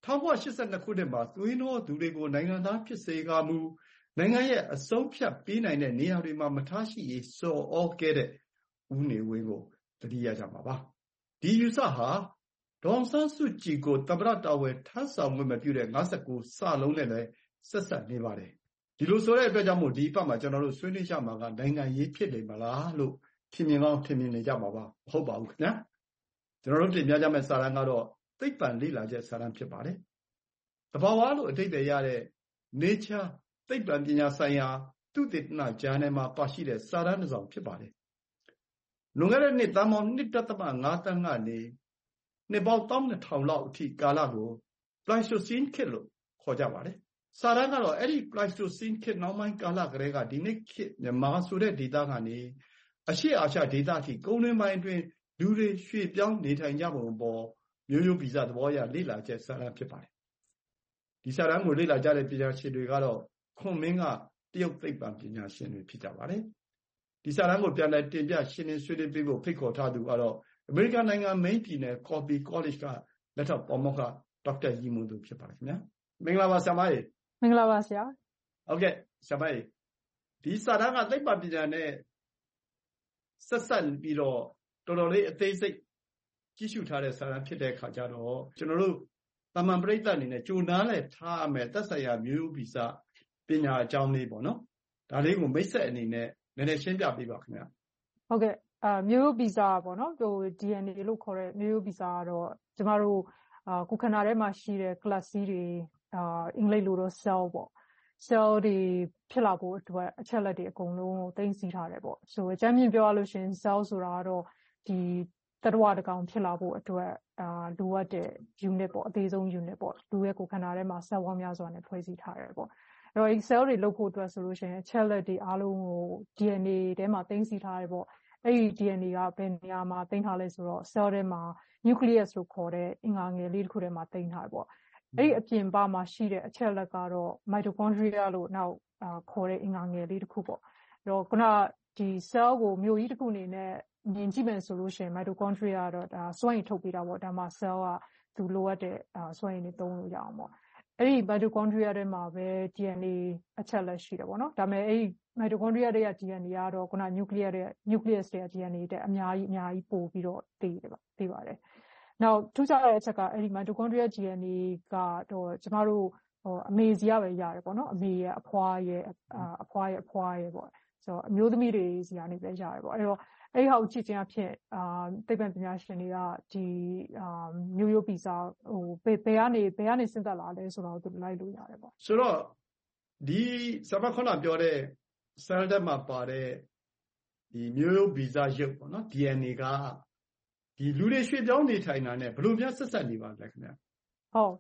1982ခုနှစ်မှာသွေးနှောသူတွေကိုနိုင်ငံသားဖြစ်စေကာမူနိုင်ငံရဲ့အဆုံးဖြတ်ပေးနိုင်တဲ့နေရာတွေမှာမထားရှိရေးစော်ဩခဲ့တဲ့ဦးနေဝင်းကိုသတိရကြမှာပါ။ဒီယူဆဟာဒေါ်အောင်ဆန်းစုကြည်ကိုသမ္မတတာဝန်ထမ်းဆောင်ခွင့်မပြုတဲ့59စလုံးနဲ့လည်းဆက်ဆက်နေပါတယ်။ဒီလိုဆိုတဲ့အတွက်ကြောင့်မို့ဒီအပတ်မှာကျွန်တော်တို့ဆွေးနွေးကြမှာကနိုင်ငံရေးဖြစ်နေမလားလို့ထင်မြင်ကောင်းထင်မြင်နေကြမှာပါ။မဟုတ်ပါဘူးခင်ဗျာ။ကျွန်တော်တို့တင်ပြကြမယ့်စာတမ်းကတော့သိပ္ပံလေ့လာချက်စာတမ်းဖြစ်ပါတယ်။သဘာဝလို့အဓိပ္ပာယ်ရတဲ့ Nature သိပ္ပံပညာဆိုင်ရာသုတေသနဂျာနယ်မှာပါရှိတဲ့စာတမ်းတစ်စောင်ဖြစ်ပါတယ်။လွန်ခဲ့တဲ့နှစ်သန်းပေါင်း 1.5 သန်းကနေနှစ်ပေါင်း 12,000 လောက်အထိကာလကို Pleistocene ခေတ်လို့ခေါ်ကြပါတယ်။စာတမ်းကတော့အဲ့ဒီ Pleistocene ခေတ်နောက်ပိုင်းကာလကတည်းကဒီနေ့ခေတ်မြန်မာဆိုတဲ့ဒေသကနေအရှေ့အာရှဒေသအထိကုန်းတွင်းပိုင်းအတွင်းလူတွေရွှေ့ပြောင်းနေထိုင်ကြပုံပေါ်မျိုးရိုးဗီဇသဘောအရလေ့လာချက်စာတမ်းဖြစ်ပါတယ်။ဒီစာတမ်းကိုလေ့လာကြတဲ့ပညာရှင်တွေကတော့ခွန်မင်းကတရုတ်သိပ္ပံပညာရှင်တွေဖြစ်ကြပါတယ်။ဒီစာတမ်းကိုပြန်လည်တင်ပြရှင်းလင်းဆွေးနွေးပေးဖို့ဖိတ်ခေါ်ထားသူကတော့အမေရိကန်နိုင်ငံမိန်းပြည်နယ် Colby College ကလက်ထောက်ပါမောက္ခဒေါက်တာရီမွန်သူဖြစ်ပါတယ်ခင်ဗျာ။မင်္ဂလာပါဆရာမကြီး။မင်္ဂလာပါဆရာ။ဟုတ်ကဲ့ဆရာမကြီးဒီစာတမ်းကသိပ္ပံပညာနဲ့ဆက်ဆက်ပြီးတော့တော်တော်လေးအသေးစိတ်ကြည့်ရှုထားတဲ့စာတမ်းဖြစ်တဲ့အခါကျတော့ကျွန်တော်တို့တာမန်ပရိသတ်အနေနဲ့ကြိုနားလည်ထားရမယ်သက်ဆိုင်ရာမျိုးရိုးဗီဇပညာအကြောင်းလေးပေါ့နော်ဒါလေးကိုမိတ်ဆက်အနေနဲ့နည်းနည်းရှင်းပြပေးပါခင်ဗျာဟုတ်ကဲ့မျိုးရိုးဗီဇပေါ့နော်ဟို DNA လို့ခေါ်တဲ့မျိုးရိုးဗီဇကတော့ကျမတို့ကိုယ်ခန္ဓာထဲမှာရှိတဲ့ class C တွေအင်္ဂလိပ်လိုတော့ cell ပေါ့ cell တွေဖြစ်လာဖို့အတွက်အချက်လက်တွေအကုန်လုံးကိုသိမ်းဆည်းထားတယ်ပေါ့ဆိုအကြမ်းမြင်ပြောရလို့ရှိရင် cell ဆိုတာကတော့ဒီတတဝတကောင်ဖြစ်လာဖို့အတွက်လိုအပ်တဲ့ unit ပေါ့အသေးဆုံး unit ပေါ့လူရဲ့ကိုယ်ခန္ဓာထဲမှာ cell ပေါင်းများစွာနဲ့ဖွဲ့စည်းထားတယ်ပေါ့အဲ့တော့ဒီ cell တွေလုပ်ဖို့အတွက်ဆိုလို့ရှိရင် အချက်လက်တွေအားလုံးကို DNA ထဲမှာသိမ်းဆည်းထားတယ်ပေါ့အဲ့ဒီ DNA ကဘယ်နေရာမှာသိမ်းထားလဲဆိုတော့ cell ထဲမှာ nucleus လို့ခေါ်တဲ့အင်္ဂါငယ်လေးတစ်ခုထဲမှာသိမ်းထားတယ်ပေါ့အဲ့ဒီအပြင်ပမှာရှိတဲ့အချက်လက်ကတော့ mitochondria လို့နောက်ခေါ်တဲ့အင်္ဂါငယ်လေးတစ်ခုပေါ့အဲ့တော့ခုနဒီ cell ကိုမြို့ကြီးတစ်ခုအနေနဲ့မြင်ကြည့်မယ်ဆိုလို့ရှိရင် mitochondria ကတော့ဒါစွမ်းရည်ထုတ်ပေးတာပေါ့ဒါမှ cell ကသူလိုအပ်တဲ့စွမ်းရည်တွေသုံးလို့ရအောင်ပေါ့အဲ့ဒီ mitochondria ထဲမှာပဲ DNA အချက်လက်ရှိတယ်ပေါ့နော်ဒါပေမဲ့အဲ့ဒီ mitochondria တွေက DNA ကတော့ခုန nucleus တွေက DNA တဲ့အများကြီးပို့ပြီးတော့သိပါတယ်နောက်ထူးခြားတဲ့အချက်ကအဲ့ဒီ mitochondria DNA ကတော့ကျမတို့အမေစီကပဲရတယ်ပေါ့နော်အမေရဲ့အဖွားရဲ့ပေါ့ဆိုတော့အမျိုးသမီးတွေစီကနေပဲရတယ်ပေါ့အဲ့တော့အဲ့ဒီဟာကိုကြည့်ခြင်းအဖြစ်သိပ္ပံပညာရှင်တွေကဒီမျိုးရိုးဗီဇဟိုဘယ်ကနေစဉ်းသက်လာလဲဆိုတော့သူလိုက်လို့ရတယ်ပေါ့ဆိုတော့ဒီစမခုနပြောတဲ့ cell ထဲမှာပါတဲ့ဒီမျိုးရိုးဗီဇရုပ်ပေါ့နော် DNA ကဒီလူတွေရွှေ့ပြောင်းနေထိုင်တာနဲ့ဘယ်လိုများဆက်ဆက်နေပါလဲခင်ဗျဟုတ်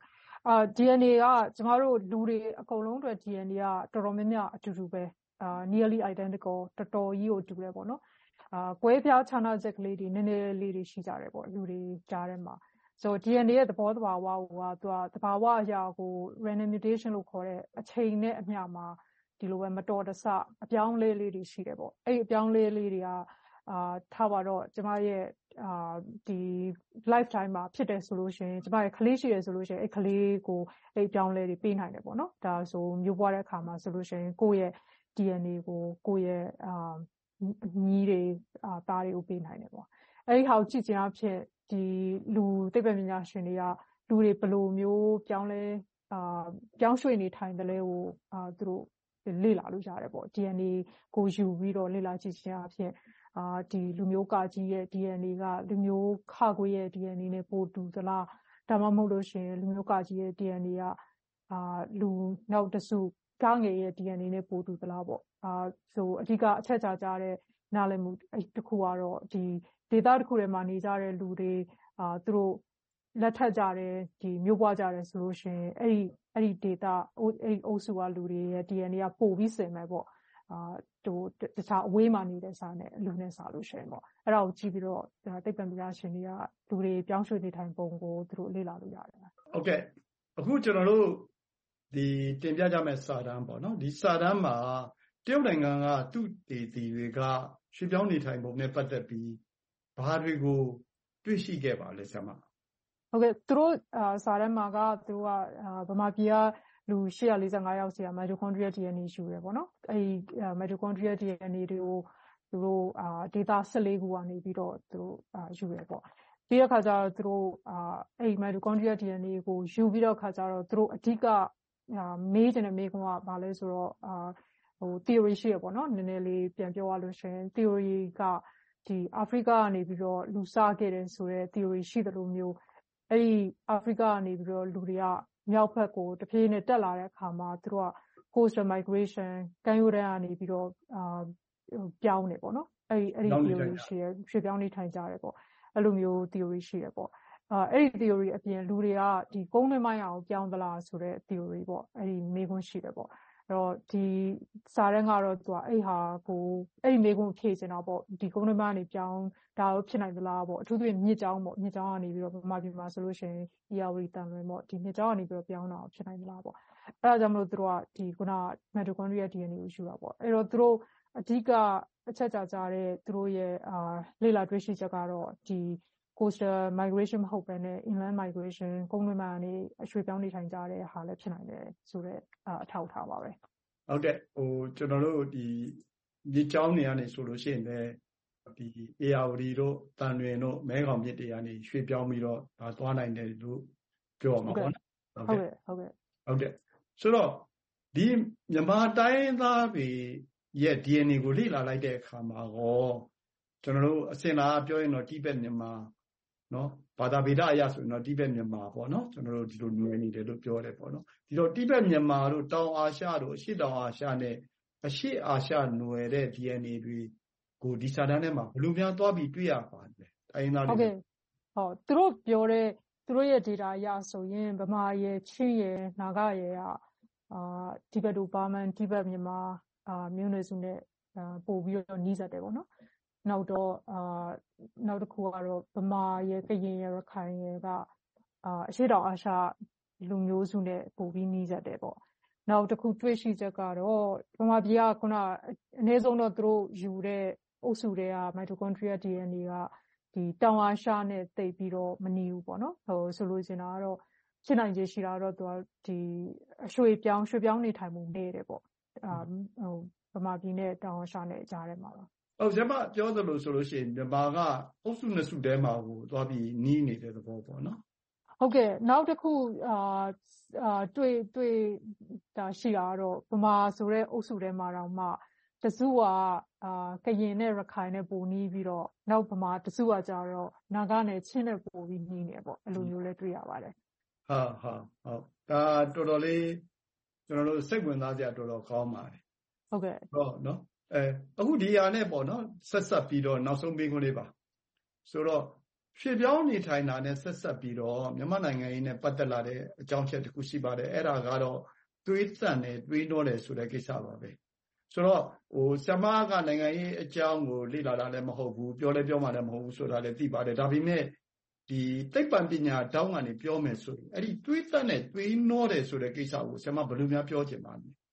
DNA ကကျမတို့လူတွေအကုန်လုံးအတွက် DNA ကတော်တော်များများအတူတူပဲnearly identical တော်တော်ကြီးကိုတူတယ်ပေါ့နော်ကွဲပြားခြားနားချက်ကလေးတွေနည်းနည်းလေးတွေရှိကြတယ်ပေါ့လူတွေကြားထဲမှာဆို DNA ရဲ့သဘောတဘာဝကိုကသူကသဘာဝအရာကို random mutation လို့ခေါ်တဲ့အချိန်နဲ့အမျှမှာဒီလိုပဲမတော်တဆအပြောင်းလဲလေးတွေရှိတယ်ပေါ့အဲ့ဒီအပြောင်းလဲလေးတွေကထားပါတော့ကျမရဲ့ဒီ lifetime မှာဖြစ်တယ်ဆိုလို့ရှိရင်ကျမရဲ့ကလေးရှိတယ်ဆိုလို့ရှိရင်အဲ့ကလေးကိုအဲ့အပြောင်းလဲတွေပေးနိုင်တယ်ပေါ့နော်ဒါဆိုမျိုးပွားတဲ့အခါမှာဆိုလို့ရှိရင်ကိုယ့်ရဲ့ DNA ကိုကိုယ့်ရဲ့ညီတွေသားတွေကိုပေးနိုင်တယ်ပေါ့အဲ့ဒီဟာကိုကြည့်ခြင်းအဖြစ်ဒီလူသိပ္ပံပညာရှင်တွေကလူတွေဘယ်လိုမျိုးပြောင်းလဲပြောင်းရွှေ့နေထိုင်တယ်လဲကိုသူတို့လေ့လာလို့ရတယ်ပေါ့ DNA ကိုယူပြီးတော့လေ့လာကြည့်ခြင်းအဖြစ်ဒီလူမျိုးကကြီးရဲ့ DNA ကလူမျိုးခခွေးရဲ့ DNA နဲ့ပိုတူသလားဒါမှမဟုတ်လို့ရှိရင်လူမျိုးကကြီးရဲ့ DNA ကလူနောက်တစ်စုကားငယ်ရဲ့ DNA နဲ့ပိုတူသလားပေါ့ဆိုအဓိကအချက်ကြတဲ့နားလည်မှုတစ်ခုကတော့ဒီဒေတာတစ်ခုထဲမှာနေကြတဲ့လူတွေသူတို့လက်ထပ်ကြတယ်ဒီမျိုးပွားကြတယ်ဆိုလို့ရှိရင်အဲ့ဒီဒေတာအဲ့ဒီအုပ်စုကလူတွေရဲ့ DNA ကပိုပြီးစင်မယ်ပေါ့တခြားအဝေးမှာနေတဲ့စာနဲ့လူနဲ့စာလို့ရှိရင်ပေါ့အဲ့ဒါကိုကြည့်ပြီးတော့သိပ္ပံပညာရှင်တွေကလူတွေပြောင်းရွှေ့နေထိုင်ပုံကိုသူတို့လေ့လာလို့ရတယ်ဟုတ်ကဲ့အခုကျွန်တော်တို့ဒီတင်ပြကြမယ့်စာတမ်းပေါ့နော်ဒီစာတမ်းမှာတရုတ်နိုင်ငံကသူတည်တည်တွေကရွှေ့ပြောင်းနေထိုင်ပုံနဲ့ပတ်သက်ပြီးဘာတွေကိုတွေ့ရှိခဲ့ပါလဲဆရာမဟုတ်ကဲ့သူတို့စာတမ်းမှာကသူတို့ကဗမာပြည်ကလူ845ယောက်စီက mitochondrial DNA ယူတယ်ပေါ့နော်အဲဒီ mitochondrial DNA တွေကိုသူတို့data 14ခုကနေပြီးတော့သူတို့ယူရပေါ့ပြီးတဲ့အခါကျတော့သူတို့အဲဒီ mitochondrial DNA ကိုယူပြီးတော့အခါကျတော့သူတို့အဓိကမေးချင်တဲ့မေးခွန်းကဘာလဲဆိုတော့theory ရှိရပေါ့နော်နည်းနည်းလေးပြန်ပြောရလို့ရှိရင် theory ကဒီအာဖရိကကနေပြီးတော့လူစားခဲ့တယ်ဆိုတဲ့ theory ရှိတယ်လို့မျိုးအဲ့ဒီအာဖရိကကနေပြီးတော့လူတွေကမြောက်ဘက်ကိုတဖြည်းနဲ့တက်လာတဲ့အခါမှာသူတို့က coastal migration ကမ်းရိုးတန်းကနေပြီးတော့ပြောင်းနေပေါ့နော်အဲ့ဒီ theory ရှိရရွှေ့ပြောင်းနေထိုင်ကြတယ်ပေါ့အဲ့လိုမျိုး theory ရှိရပေါ့အဲ့ဒီ theory အပြင်လူတွေကဒီကုန်းတွင်းပိုင်းအောင်ပြောင်းသလားဆိုတဲ့ theory ပေါ့အဲ့ဒီမေးခွန်းရှိတယ်ပေါ့အဲ့တော့ဒီစာတန်းကတော့သူကအဲ့ဟာကိုအဲ့ဒီမေးခွန်းဖြေချင်တော့ပေါ့ဒီကုန်းတွင်းပိုင်းကနေပြောင်းဒါရောဖြစ်နိုင်သလားပေါ့အထူးသဖြင့်မြစ်ကြောင်းပေါ့မြစ်ကြောင်းကနေပြီးတော့ဗမာပြည်မှာဆိုလို့ရှိရင်ERW တန်လွင်ပေါ့ဒီမြစ်ကြောင်းကနေပြီးတော့ပြောင်းတာဖြစ်နိုင်သလားပေါ့အဲ့ဒါကြောင့်မလို့သူတို့ကဒီခုန mitochondrial DNA ကိုယူတာပေါ့အဲ့တော့သူတို့အဓိကအချက်ကြတဲ့သူတို့ရဲ့လေ့လာတွေ့ရှိချက်ကတော့ဒီ coastal migration မဟုတ်ဘဲနဲ့ inland migration ကုန်းတွင်းပိုင်းကနေအရွှေ့ပြောင်းနေထိုင်ကြတဲ့ဟာလည်းဖြစ်နိုင်တယ်ဆိုတော့အထောက်ထားပါပဲဟုတ်ကဲ့ကျွန်တော်တို့ဒီမြစ်ကြောင်းတွေကနေဆိုလို့ရှိရင်လည်းဒီ ARD တို့တန်လွင်တို့မဲခေါင်မြစ်တွေကနေရွှေ့ပြောင်းပြီးတော့ဒါသွားနိုင်တယ်လို့ပြောမှာပေါ့နော်ဟုတ်ကဲ့ဆိုတော့ဒီမြန်မာတိုင်းသားတွေရဲ့ DNA ကိုလေ့လာလိုက်တဲ့အခါမှာကျွန်တော်တို့အစင်လာပြောရင်တော့တိဘက်မြန်မာနော်ဘာသာဗေဒအရဆိုရင်တော့တိဘက်မြန်မာပေါ့နော်ကျွန်တော်တို့ဒီလိုနွယ်နေတယ်လို့ပြောတယ်ပေါ့နော်ဒီတော့တိဘက်မြန်မာတို့တောင်အာရှတို့အရှေ့တောင်အာရှနဲ့အရှေ့အာရှနွယ်တဲ့ DNA တွေကိုဒီစာတမ်းထဲမှာဘယ်လိုများသွားပြီးတွေ့ရပါလဲတိုင်းသားတွေဟုတ်ကဲ့ဟုတ်သူတို့ပြောတဲ့သူတို့ရဲ့ data အရဆိုရင်ဗမာရယ်ချင်းရယ်နာဂရယ်ကတိဘက်တို့ဘာမန်တိဘက်မြန်မာမျိုးနွယ်စုနဲ့ပို့ပြီးတော့နှီးစပ်တယ်ပေါ့နော်နောက်တော့နောက်တစ်ခုကတော့ဗမာရယ်ကရင်ရယ်ရခိုင်ရယ်ကအရှေ့တောင်အာရှလူမျိုးစုနဲ့ပို့ပြီးနှီးစပ်တယ်ပေါ့နောက်တစ်ခုတွေ့ရှိချက်ကတော့ဗမာပြည်ကခုနအနည်းဆုံးတော့သူတို့ယူတဲ့အုပ်စုတွေက mitochondrial DNA ကဒီတောင်အာရှနဲ့တိတ်ပြီးတော့မနီးဘူးပေါ့နော်ဆိုလို့ချင်တာကတော့ဖြစ်နိုင်ခြေရှိတာတော့သူကဒီရွှေ့ပြောင်းနေထိုင်မှုနေတယ်ပေါ့ဗမာပြည်နဲ့တောင်အာရှနဲ့ကြားထဲမှာပါဟုတ်ဇမပြောသလိုဆိုလို့ရှိရင်မြန်မာကအုပ်စုနှစ်စုထဲမှာကိုသွားပြီးနီးနေတဲ့သဘောပေါ့နော်ဟုတ်ကဲ့နောက်တစ်ခုတွေ့တာရှိတာကတော့ဗမာဆိုတဲ့အုပ်စုထဲမှာတော့မှတစုကကရင်နဲ့ရခိုင်နဲ့ပိုနီးပြီးတော့နောက်ဗမာတစုကကြတော့နာဂနဲ့ချင်းနဲ့ပိုပြီးနီးနေပေါ့အဲ့လိုမျိုးလဲတွေ့ရပါတယ်ဟုတ်ဒါတော်တော်လေးကျွန်တော်တို့စိတ်ဝင်စားစရာတော်တော်ကောင်းပါတယ်ဟုတ်ကဲ့ဟုတ်နော်အခုဒီဟာနဲ့ပေါ့နော်ဆက်ပြီးတော့နောက်ဆုံးမေးခွန်းလေးပါဆိုတော့ရွှေ့ပြောင်းနေထိုင်တာနဲ့ဆက်ပြီးတော့မြန်မာနိုင်ငံရေးနဲ့ပတ်သက်လာတဲ့အကြောင်းချက်တစ်ခုရှိပါတယ်အဲ့ဒါကတော့တွေးသန့်တယ်တွေးနှောတယ်ဆိုတဲ့ကိစ္စပါပဲဆိုတော့ဆရာမကနိုင်ငံရေးအကြောင်းကိုလေ့လာတာလည်းမဟုတ်ဘူးပြောမှလည်းမဟုတ်ဘူးဆိုတာလည်းသိပါတယ်ဒါပေမဲ့ဒီသိပ္ပံပညာတောင်းကနေပြောမယ်ဆိုရင်အဲ့ဒီတွေးသန့်နဲ့တွေးနှောတယ်ဆိုတဲ့ကိစ္စကိုဆရာမဘယ်လိုများပြောချင်ပါလဲ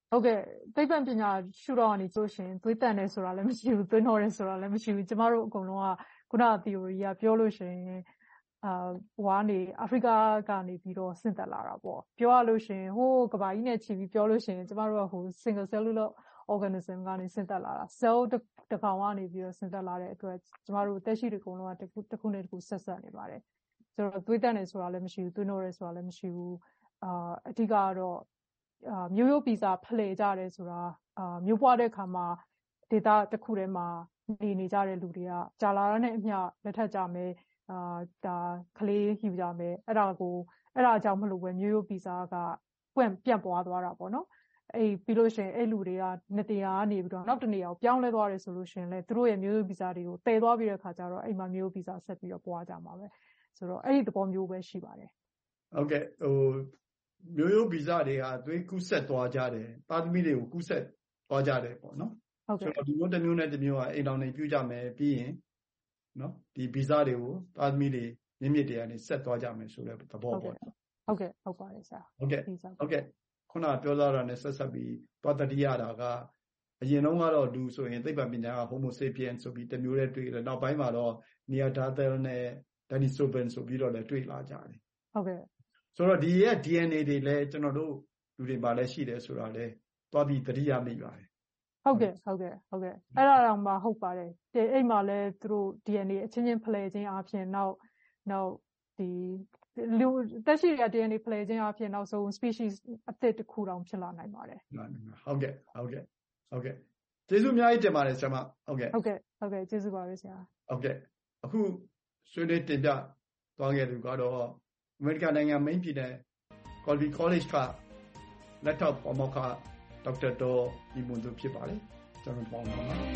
ဟုတ်ကဲ့သိပ္ပံပညာရှုထောင့်ကနေဆိုရှင်သွေးတန်တယ်ဆိုတာလည်းမရှိဘူးသွေးနှောတယ်ဆိုတာလည်းမရှိဘူးကျမတို့အကုန်လုံးကခုနက theory ကပြောလို့ရှင်ဟိုကနေအာဖရိကကနေပြီးတော့ဆင့်သက်လာတာပေါ့ပြောရလို့ရှင်ဟိုကဘာကြီးနဲ့ချီပြီးပြောလို့ရှင်ကျမတို့ကဟို single cellular organism ကနေဆင့်သက်လာတာ cell တစ်ကောင်ကနေပြီးတော့ဆင့်သက်လာတဲ့အတွက်ကျမတို့တက်ရှိတွေအကုန်လုံးကတစ်ခုနဲ့တစ်ခုဆက်ဆက်နေပါတယ်ဆိုတော့သွေးတန်တယ်ဆိုတာလည်းမရှိဘူးသွေးနှောတယ်ဆိုတာလည်းမရှိဘူးအဓိကတော့မျိုးရိုးဗီဇဖလှယ်ကြတယ်ဆိုတာမျိုးပွားတဲ့အခါမှာဒေတာတစ်ခုထဲမှာနေကြတဲ့လူတွေကကြာလာတဲ့နဲ့အမျှလက်ထပ်ကြမယ်ဒါကလေးယူကြမယ်အဲ့ဒါအကြောင်းမလို့ပဲမျိုးရိုးဗီဇကပြန့်ပွားသွားတာပေါ့နော်အဲ့ပြီးလို့ရှိရင်အဲ့လူတွေကနှစ်နေရာကနေပြီးတော့နောက်တစ်နေရာကိုပြောင်းလဲသွားတယ်ဆိုလို့ရှိရင်လည်းသူတို့ရဲ့မျိုးရိုးဗီဇတွေကိုတည်သွားပြီးတဲ့အခါကျတော့အဲ့မှာမျိုးရိုးဗီဇဆက်ပြီးတော့ပွားကြမှာပဲဆိုတော့အဲ့ဒီသဘောမျိုးပဲရှိပါတယ်ဟုတ်ကဲ့မျိုးရိုးဗီဇတွေဟာသွေးကူးဆက်သွားကြတယ်သားသမီးတွေကိုကူးဆက်သွားကြတယ်ပေါ့နော်ဟုတ်ကဲ့ဆိုတော့ဒီမျိုးတစ်မျိုးနဲ့တစ်မျိုးကအိမ်တော်နေပြုကြမယ်ပြီးရင်နော်ဒီဗီဇတွေကိုသားသမီးတွေမြင့်တွေကနေဆက်သွားကြမယ်ဆိုတဲ့သဘောပေါ့ဟုတ်ကဲ့ဟုတ်ပါတယ်ဆရာဟုတ်ကဲ့ခုနပြောသားတာနဲ့ဆက်ဆက်ပြီးသွားတတိယတာကအရင်တုန်းကတော့လူဆိုရင်သိပ္ပံပညာက Homo sapiens ဆိုပြီးတစ်မျိုးနဲ့တွေ့တယ်နောက်ပိုင်းမှာတော့ Neanderthal နဲ့ Denisovan ဆိုပြီးတော့လည်းတွေ့လာကြတယ်ဟုတ်ကဲ့ဆိုတော့ဒီရဲ့ DNA တွေလည်းကျွန်တော်တို့လူတွေမှာလည်းရှိတယ်ဆိုတာလည်းသွားပြီးသတိရမိပါတယ်ဟုတ်ကဲ့အဲ့ဒါတော့မှဟုတ်ပါတယ်အိမ်မှာလည်းသူတို့ DNA အချင်းချင်းဖလှယ်ခြင်းအပြင်နောက်ဒီလူတက်ရှိတဲ့ DNA ဖလှယ်ခြင်းအပြင်နောက်ဆုံး species အသစ်တစ်ခုတောင်ဖြစ်လာနိုင်ပါတယ်ဟုတ်ကဲ့ကျေးဇူးအများကြီးတင်ပါတယ်ဆရာမဟုတ်ကဲ့ကျေးဇူးပါပဲဆရာဟုတ်ကဲ့အခုဆွေးနွေးတင်ပြသွားခဲ့သူကတော့အမေရိကန်နိုင်ငံမိန်းပြည်နယ် Colby College ကလက်ထောက်ပါမောက္ခဒေါက်တာဒေါ်ဒီမွန်သူဖြစ်ပါတယ်ကျွန်တော်ပေါင်းပါပါ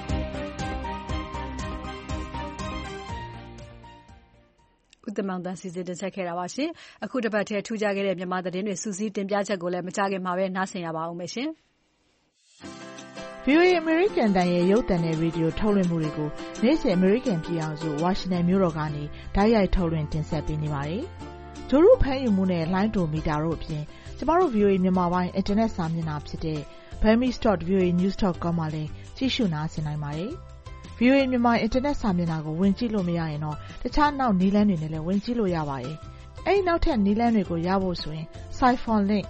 ဦးတမောင်တန်းစီစဉ်တင်ဆက်ခဲ့တာပါရှင်အခုတစ်ပတ်ထဲထူးခြားခဲ့တဲ့မြန်မာသတင်းတွေစူးစီးတင်ပြချက်ကိုလည်းမကြခင်မှာပဲနားဆင်ရပါအောင်မယ်ရှင် VOA American တန်ရဲ့ရုပ်သံနဲ့ရေဒီယိုထုတ်လွှင့်မှုတွေကိုနေ့စဉ် American ပြည်အောင်စုဝါရှင်တန်မြို့တော်ကနေတိုက်ရိုက်ထုတ်လွှင့်တင်ဆက်ပေးနေပါတယ်။ဂျိုရုဖမ်းယူမှုနဲ့လိုင်းဒိုမီတာတို့အပြင်ကျမတို့ VOA မြန်မာပိုင်း internet စာမျက်နှာဖြစ်တဲ့ burmese.voanews.com မှာလည်းကြည့်ရှုနားဆင်နိုင်ပါတယ်။ VOA မြန်မာ internet စာမျက်နှာကိုဝင်ကြည့်လို့မရရင်တော့တခြားနောက်နည်းလမ်းတွေနဲ့လည်းဝင်ကြည့်လို့ရပါတယ်။အဲဒီနောက်ထပ်နည်းလမ်းတွေကိုရဖို့ဆိုရင် Siphon link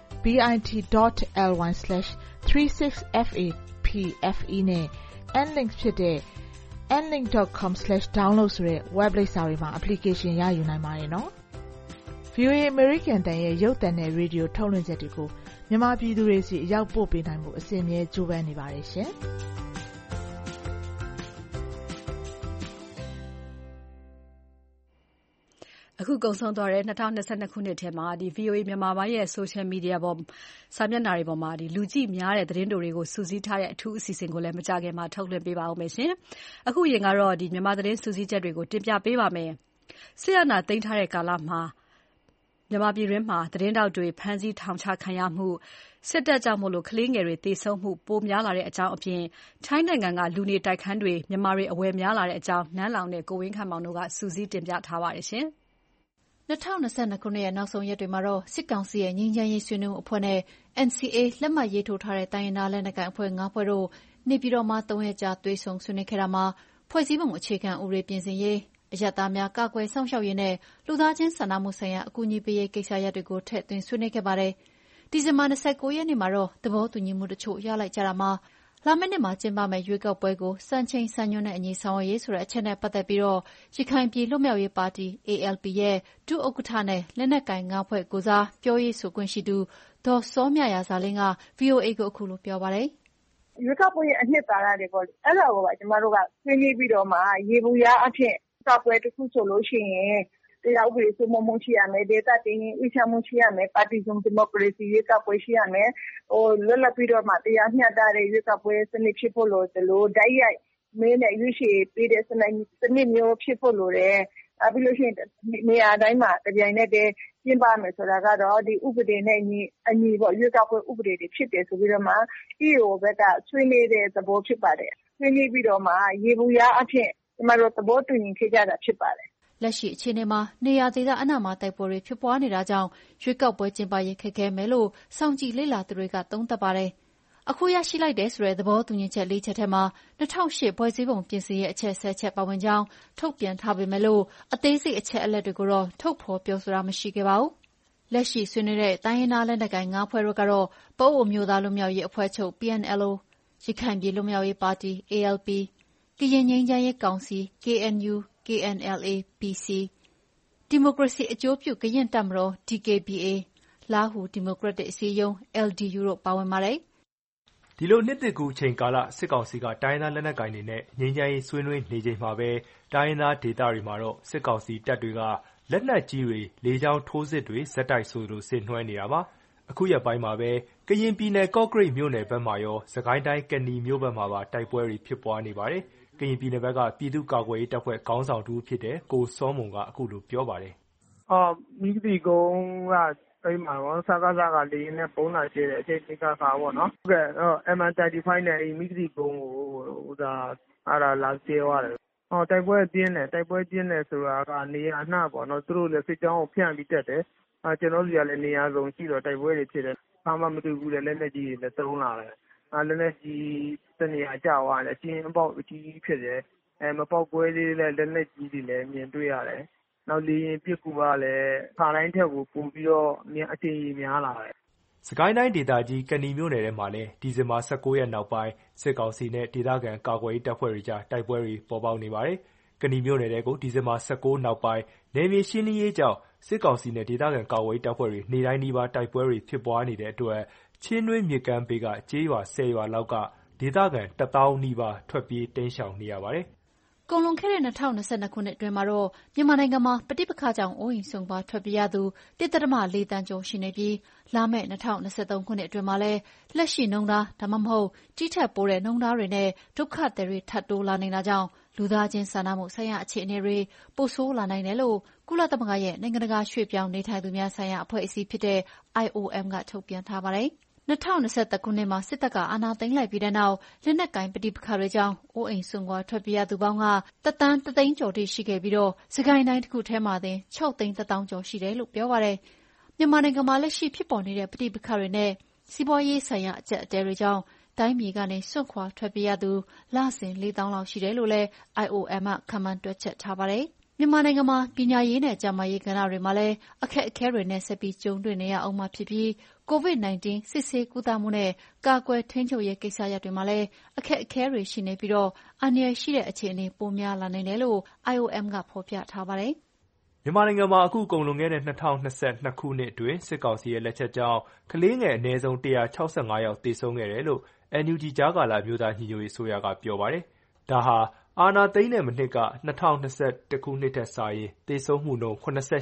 bit.ly/36FAPFE နဲ့ nlink ဖြစ်တဲ့ nlink.com/download ဆိုတဲ့ web လိပ်စာတွေမှာ application ရယူနိုင်ပါတယ်နော်။ VOA American တန်ရဲ့ရုပ်သံနဲ့ရေဒီယိုထုတ်လွှင့်ချက်တွေကိုမြန်မာပြည်သူတွေစီအရောက်ပို့ပေးနိုင်မှုအစဉ်အမြဲကြိုးပမ်းနေပါတယ်ရှင်။အခုကုန်ဆုံးသွားတဲ့2022ခုနှစ်ထဲမှာဒီ VOA မြန်မာပိုင်းရဲ့ social media ပေါ်စာမျက်နှာတွေပေါ်မှာဒီလူကြည့်များတဲ့သတင်းတွေကိုစူးစီးထားတဲ့အထူးအစီအစဉ်ကိုလည်းမကြခင်မှာထုတ်လွှင့်ပေးပါဦးမယ်ရှင်။အခုရင်ကတော့ဒီမြန်မာသတင်းစူးစီးချက်တွေကိုတင်ပြပေးပါမယ်။ဆရာနာသိမ်းထားတဲ့ကာလမှာမြန်မာပြည်တွင်းမှာသတင်းတောက်တွေဖမ်းဆီးထောင်ချခံရမှုစစ်တပ်ကြောင့်ကလေးငယ်တွေသေဆုံးမှုပိုများလာတဲ့အကြောင်းအပြင်ထိုင်းနိုင်ငံကလူနေတိုက်ခန်းတွေမြန်မာတွေအဝယ်များလာတဲ့အကြောင်းနန်းလောင်နဲ့ကိုဝင်းခန့်မောင်တို့ကစူးစီးတင်ပြထားပါတယ်ရှင်။ 2022ခုနှစ်ရဲ့နောက်ဆုံးရက်တွေမှာတော့စစ်ကောင်စီရဲ့ငြိမ်းချမ်းရေးဆွေးနွေးမှုအဖွဲ့နဲ့ NCA လက်မှတ်ရေးထိုးထားတဲ့တိုင်းရင်းသားလက်နက်ကိုင်အဖွဲ့5ဖွဲ့တို့နေပြည်တော်မှာ3ရက်ကြာတွေ့ဆုံဆွေးနွေးခဲ့တာမှာဖွဲ့စည်းပုံအခြေခံဥပဒေပြင်ဆင်ရေးအရပ်သားများကာကွယ်စောင့်ရှောက်ရေးနဲ့လူသားချင်းစာနာမှုဆိုင်ရာအကူအညီပေးရေးကိစ္စရပ်တွေကိုထည့်သွင်းဆွေးနွေးခဲ့ပါတယ်။ဒီဇင်ဘာ29ရက်နေ့မှာတော့သဘောတူညီမှုတချို့ရလိုက်ကြတာမှာလာမယ့်နှစ်မှာကျင်းပမယ့်ရွေးကောက်ပွဲကိုစံချိန်စံညွှန်းနဲ့အညီဆောင်ရွက်ရေးဆိုတဲ့အချက်နဲ့ပတ်သက်ပြီးတော့ရခိုင်ပြည်လွတ်မြောက်ရေးပါတီ ALP ရဲ့ဒုဥက္ကဋ္ဌနဲ့လက်နက်ကိုင်၅ဖွဲ့ကိုစားပြောရေးဆိုခွင့်ရှိသူဒေါ်စောမြရာဇာလင်းက VOA ကိုအခုလိုပြောပါတယ်။ရွေးကောက်ပွဲရဲ့အနှစ်သာရတွေပေါ့အဲ့ဒါကိုပါကျမတို့ကဆွေးနွေးပြီးတော့မှရေဘူးရအဖြစ်ကောက်ပွဲတစ်ခုဆိုလို့ရှိရင်တရားဥပဒေစိုးမိုးမှုရှိရမယ်ဒေသတည်ငြိမ်အေးချမ်းမှုရှိရမယ်ပါတီစုံဒီမိုကရေစီရွေးကောက်ပွဲရှိရမယ်လွတ်လပ်ပြီးတော့မှတရားမျှတတဲ့ရွေးကောက်ပွဲစနစ်ဖြစ်ဖို့လို့ဒီလိုဓာတ်ရိုက်မင်းနဲ့ရွေးချယ်ပေးတဲ့စနစ်မျိုးဖြစ်ဖို့လို့တယ်ပြီးလို့ရှိရင်နေရာတိုင်းမှာကြိုင်နဲ့တည်းကျင်းပမယ်ဆိုတာကတော့ဒီဥပဒေနဲ့အညီပေါ့ရွေးကောက်ပွဲဥပဒေတွေဖြစ်တယ်ဆိုပြီးတော့မှ EO ဘက်ကဆွေးနွေးတဲ့သဘောဖြစ်ပါတယ်ဆွေးနွေးပြီးတော့မှရေဘူးရအဖြစ်ကျမတို့သဘောတူညီခဲ့ကြတာဖြစ်ပါတယ်လလက်ရှိအခြေအနေမှာနေရာဒေသအနှံ့မှာတိုက်ပွဲတွေဖြစ်ပွားနေတာကြောင့်ရွေးကောက်ပွဲကျင်းပရေးခက်ခဲမယ်လို့စောင့်ကြည့်လေ့လာသူတွေကသုံးသပ်ပါတယ်။အခုရရှိလိုက်တဲ့ဆိုတဲ့သဘောတူညီချက်၄ချက်ထဲမှာ2008ဖွဲ့စည်းပုံပြင်ဆင်ရေးအချက်10ချက်ပါဝင်ကြောင်းထုတ်ပြန်ထားပေမဲ့လို့အသေးစိတ်အချက်အလက်တွေကိုတော့ထုတ်ဖော်ပြောဆိုတာမရှိခဲ့ပါဘူး။လက်ရှိဆွေးနွေးတဲ့တိုင်းရင်းသားလက်နက်ကိုင်၅ဖွဲ့တို့ကတော့ပအိုဝ်းအမျိုးသားလွတ်မြောက်ရေးအဖွဲ့ချုပ် PNLO ရခိုင်ပြည်လွတ်မြောက်ရေးပါတီ ALP ကရင်ငြိမ်းချမ်းရေးကောင်စီ KNU KNLA-PC ဒီမိုကရေစီအကျိုးပြုကရင်တပ်မတော် DKBA လားဟူဒီမိုကရက်တစ်အစည်းအရုံး LDU တို့ပါဝင်ပါတယ်။ဒီလိုနှစ်သစ်ကူးအချိန်ကာလစစ်ကောင်စီကတိုင်းရင်းသားလက်နက်ကိုင်တွေနဲ့ငြိမ်းချမ်းရေးဆွေးနွေးနေချိန်မှာပဲတိုင်းရင်းသားဒေသတွေမှာတော့စစ်ကောင်စီတပ်တွေကလက်နက်ကြီးတွေလေကြောင်းထိုးစစ်တွေဆက်တိုက်ဆိုသလိုဆင်နွှဲနေတာပါ။အခုရက်ပိုင်းမှာပဲကရင်ပြည်နယ်ကော့ကရိတ်မြို့နယ်ဘက်မှာရောစစ်ကိုင်းတိုင်းကနီမြို့ဘက်မှာပါတိုက်ပွဲတွေဖြစ်ပွားနေပါတယ်။ကရင်ပြည်နယ်ဘက်ကပြည်သူ့ကာကွယ်ရေးတပ်ဖွဲ့ခေါင်းဆောင်တဦးဖြစ်တဲ့ကိုစောမွန်ကအခုလိုပြောပါတယ်။မိဂတိကုန်းကအဲ့မှာရောစကားကလေရင်နဲ့ပုံးလာကျဲတဲ့အချိန်တိကခါပေါ့နော်ဟုတ်ကဲ့MN35 နဲ့အဲ့မိဂတိကုန်းကိုအဲ့ဒါလာကျဲသွားတယ်တိုက်ပွဲပြင်းတယ်ဆိုတာကနေရာအနှံ့ပေါ့နော်သူတို့လည်းစစ်ကြောင်းကိုဖြန့်ပြီးတက်တယ်ကျွန်တော်တို့ကလည်းနေရာစုံရှိတော့တိုက်ပွဲတွေဖြစ်တယ်ဘာမှမတွေ့ဘူးလေလက်နက်ကြီးတွေလည်းသုံးလာတယ်လက်နက်ကြီးတနေရာကျသွားတယ်အချင်းအပေါက်အကြီးဖြစ်တယ်မပေါက်ကွဲသေးတဲ့လက်နက်ကြီးတွေလည်းမြင်တွေ့ရတယ်နောက်လေရင်ပစ်ကူကလည်းခါတိုင်းထက်ကိုပိုပြီးတော့အချိန်ကြီးများလာတယ်။စကိုင်းတိုင်းဒေသကြီးကနီမြို့နယ်ထဲမှာလည်းဒီဇင်ဘာ19ရက်နောက်ပိုင်းစစ်ကောင်စီနဲ့ဒေသခံကာကွယ်ရေးတပ်ဖွဲ့တွေကြားတိုက်ပွဲတွေပေါ်ပေါက်နေပါတယ်။ကနီမြို့နယ်ထဲကိုဒီဇင်ဘာ19နောက်ပိုင်းနယ်မြေရှင်းလင်းရေးကြောင့်စစ်ကောင်စီနဲ့ဒေသခံကာကွယ်ရေးတပ်ဖွဲ့တွေနေ့တိုင်းနီးပါးတိုက်ပွဲတွေဖြစ်ပွားနေတဲ့အတွက်ချင်းတွင်းမြစ်ကမ်းဘေးကကျေးရွာ10ရွာလောက်ကဒေသခံ1000နီးပါးထွက်ပြေးတိမ်းရှောင်နေရပါတယ်။ကုန်လွန်ခဲ့တဲ့2022ခုနှစ်အတွင်းမှာတော့မြန်မာနိုင်ငံမှာပဋိပက္ခကြောင့်အိုးအိမ်စွန့်ခွာထွက်ပြေးရသူ 1.4 သန်းကျော်ရှိနေပြီးလာမယ့်2023ခုနှစ်အတွင်းမှာလည်းလက်ရှိနှုန်းထားဒါမှမဟုတ်ကြီးထက်ပိုတဲ့နှုန်းထားတွေနဲ့ဒုက္ခသည်တွေထပ်တိုးလာနေတာကြောင့်လူသားချင်းစာနာမှုဆိုင်ရာအခြေအနေတွေပိုဆိုးလာနိုင်တယ်လို့ကုလသမဂ္ဂရဲ့နိုင်ငံတကာရွှေ့ပြောင်းနေထိုင်သူများဆိုင်ရာအဖွဲ့အစည်းဖြစ်တဲ့ IOM ကထုတ်ပြန်ထားပါတယ်။2021ခုနှစ်မှာစစ်တပ်ကအာဏာသိမ်းလိုက်ပြီးတဲ့နောက်လက်နက်ကိုင်ပဋိပက္ခတွေကြောင့်အိုးအိမ်စွန့်ခွာထွက်ပြေးရသူပေါင်းက1.3 သန်းကျော်ထိရှိခဲ့ပြီးတော့စကိုင်းတိုင်းတစ်ခုထဲမှာတင်6.1 သိန်းကျော်ရှိတယ်လို့ပြောပါတယ်။မြန်မာနိုင်ငံမှာလက်ရှိဖြစ်ပေါ်နေတဲ့ပဋိပက္ခတွေနဲ့စီးပွားရေးဆိုင်ရာအကျပ်အတည်းတွေကြောင့်တိုင်းပြည်ကနေစွန့်ခွာထွက်ပြေးရသူလစဉ်4,000လောက်ရှိတယ်လို့လည်း IOM ကခန့်မှန်းတွက်ချက်ထားပါတယ်။မြန်မာနိုင်ငံမှာပညာရေးနဲ့ကျန်းမာရေးကဏ္ဍတွေမှာလည်းအခက်အခဲတွေနဲ့ဆက်ပြီးကြုံတွေ့နေရအောင်မှာဖြစ်ပြီး COVID-19 စစ်ဆေးကုသမှုနဲ့ကာကွယ်ထိန်းချုပ်ရေးကိစ္စရပ်တွေမှာလည်းအခက်အခဲတွေရှိနေပြီးတော့အန္တရာယ်ရှိတဲ့အခြေအနေပိုများလာနိုင်တယ်လို့ IOM ကဖော်ပြထားပါတယ်။မြန်မာနိုင်ငံမှာအခုကုန်လွန်ခဲ့တဲ့2022ခုနှစ်အတွင်းစစ်ကောင်စီရဲ့လက်ချက်ကြောင့်ကလေးငယ်အနည်းဆုံး165ယောက်သေဆုံးခဲ့တယ်လို့ NUG ကြားကာလအမျိုးသားညီညွတ်ရေးအစိုးရကပြောပါတယ်။ဒါဟာအာဏာသိမ်းတဲ့မနှစ်က2021ခုနှစ်ထက်စာရင်သေဆုံးမှုနှုန်း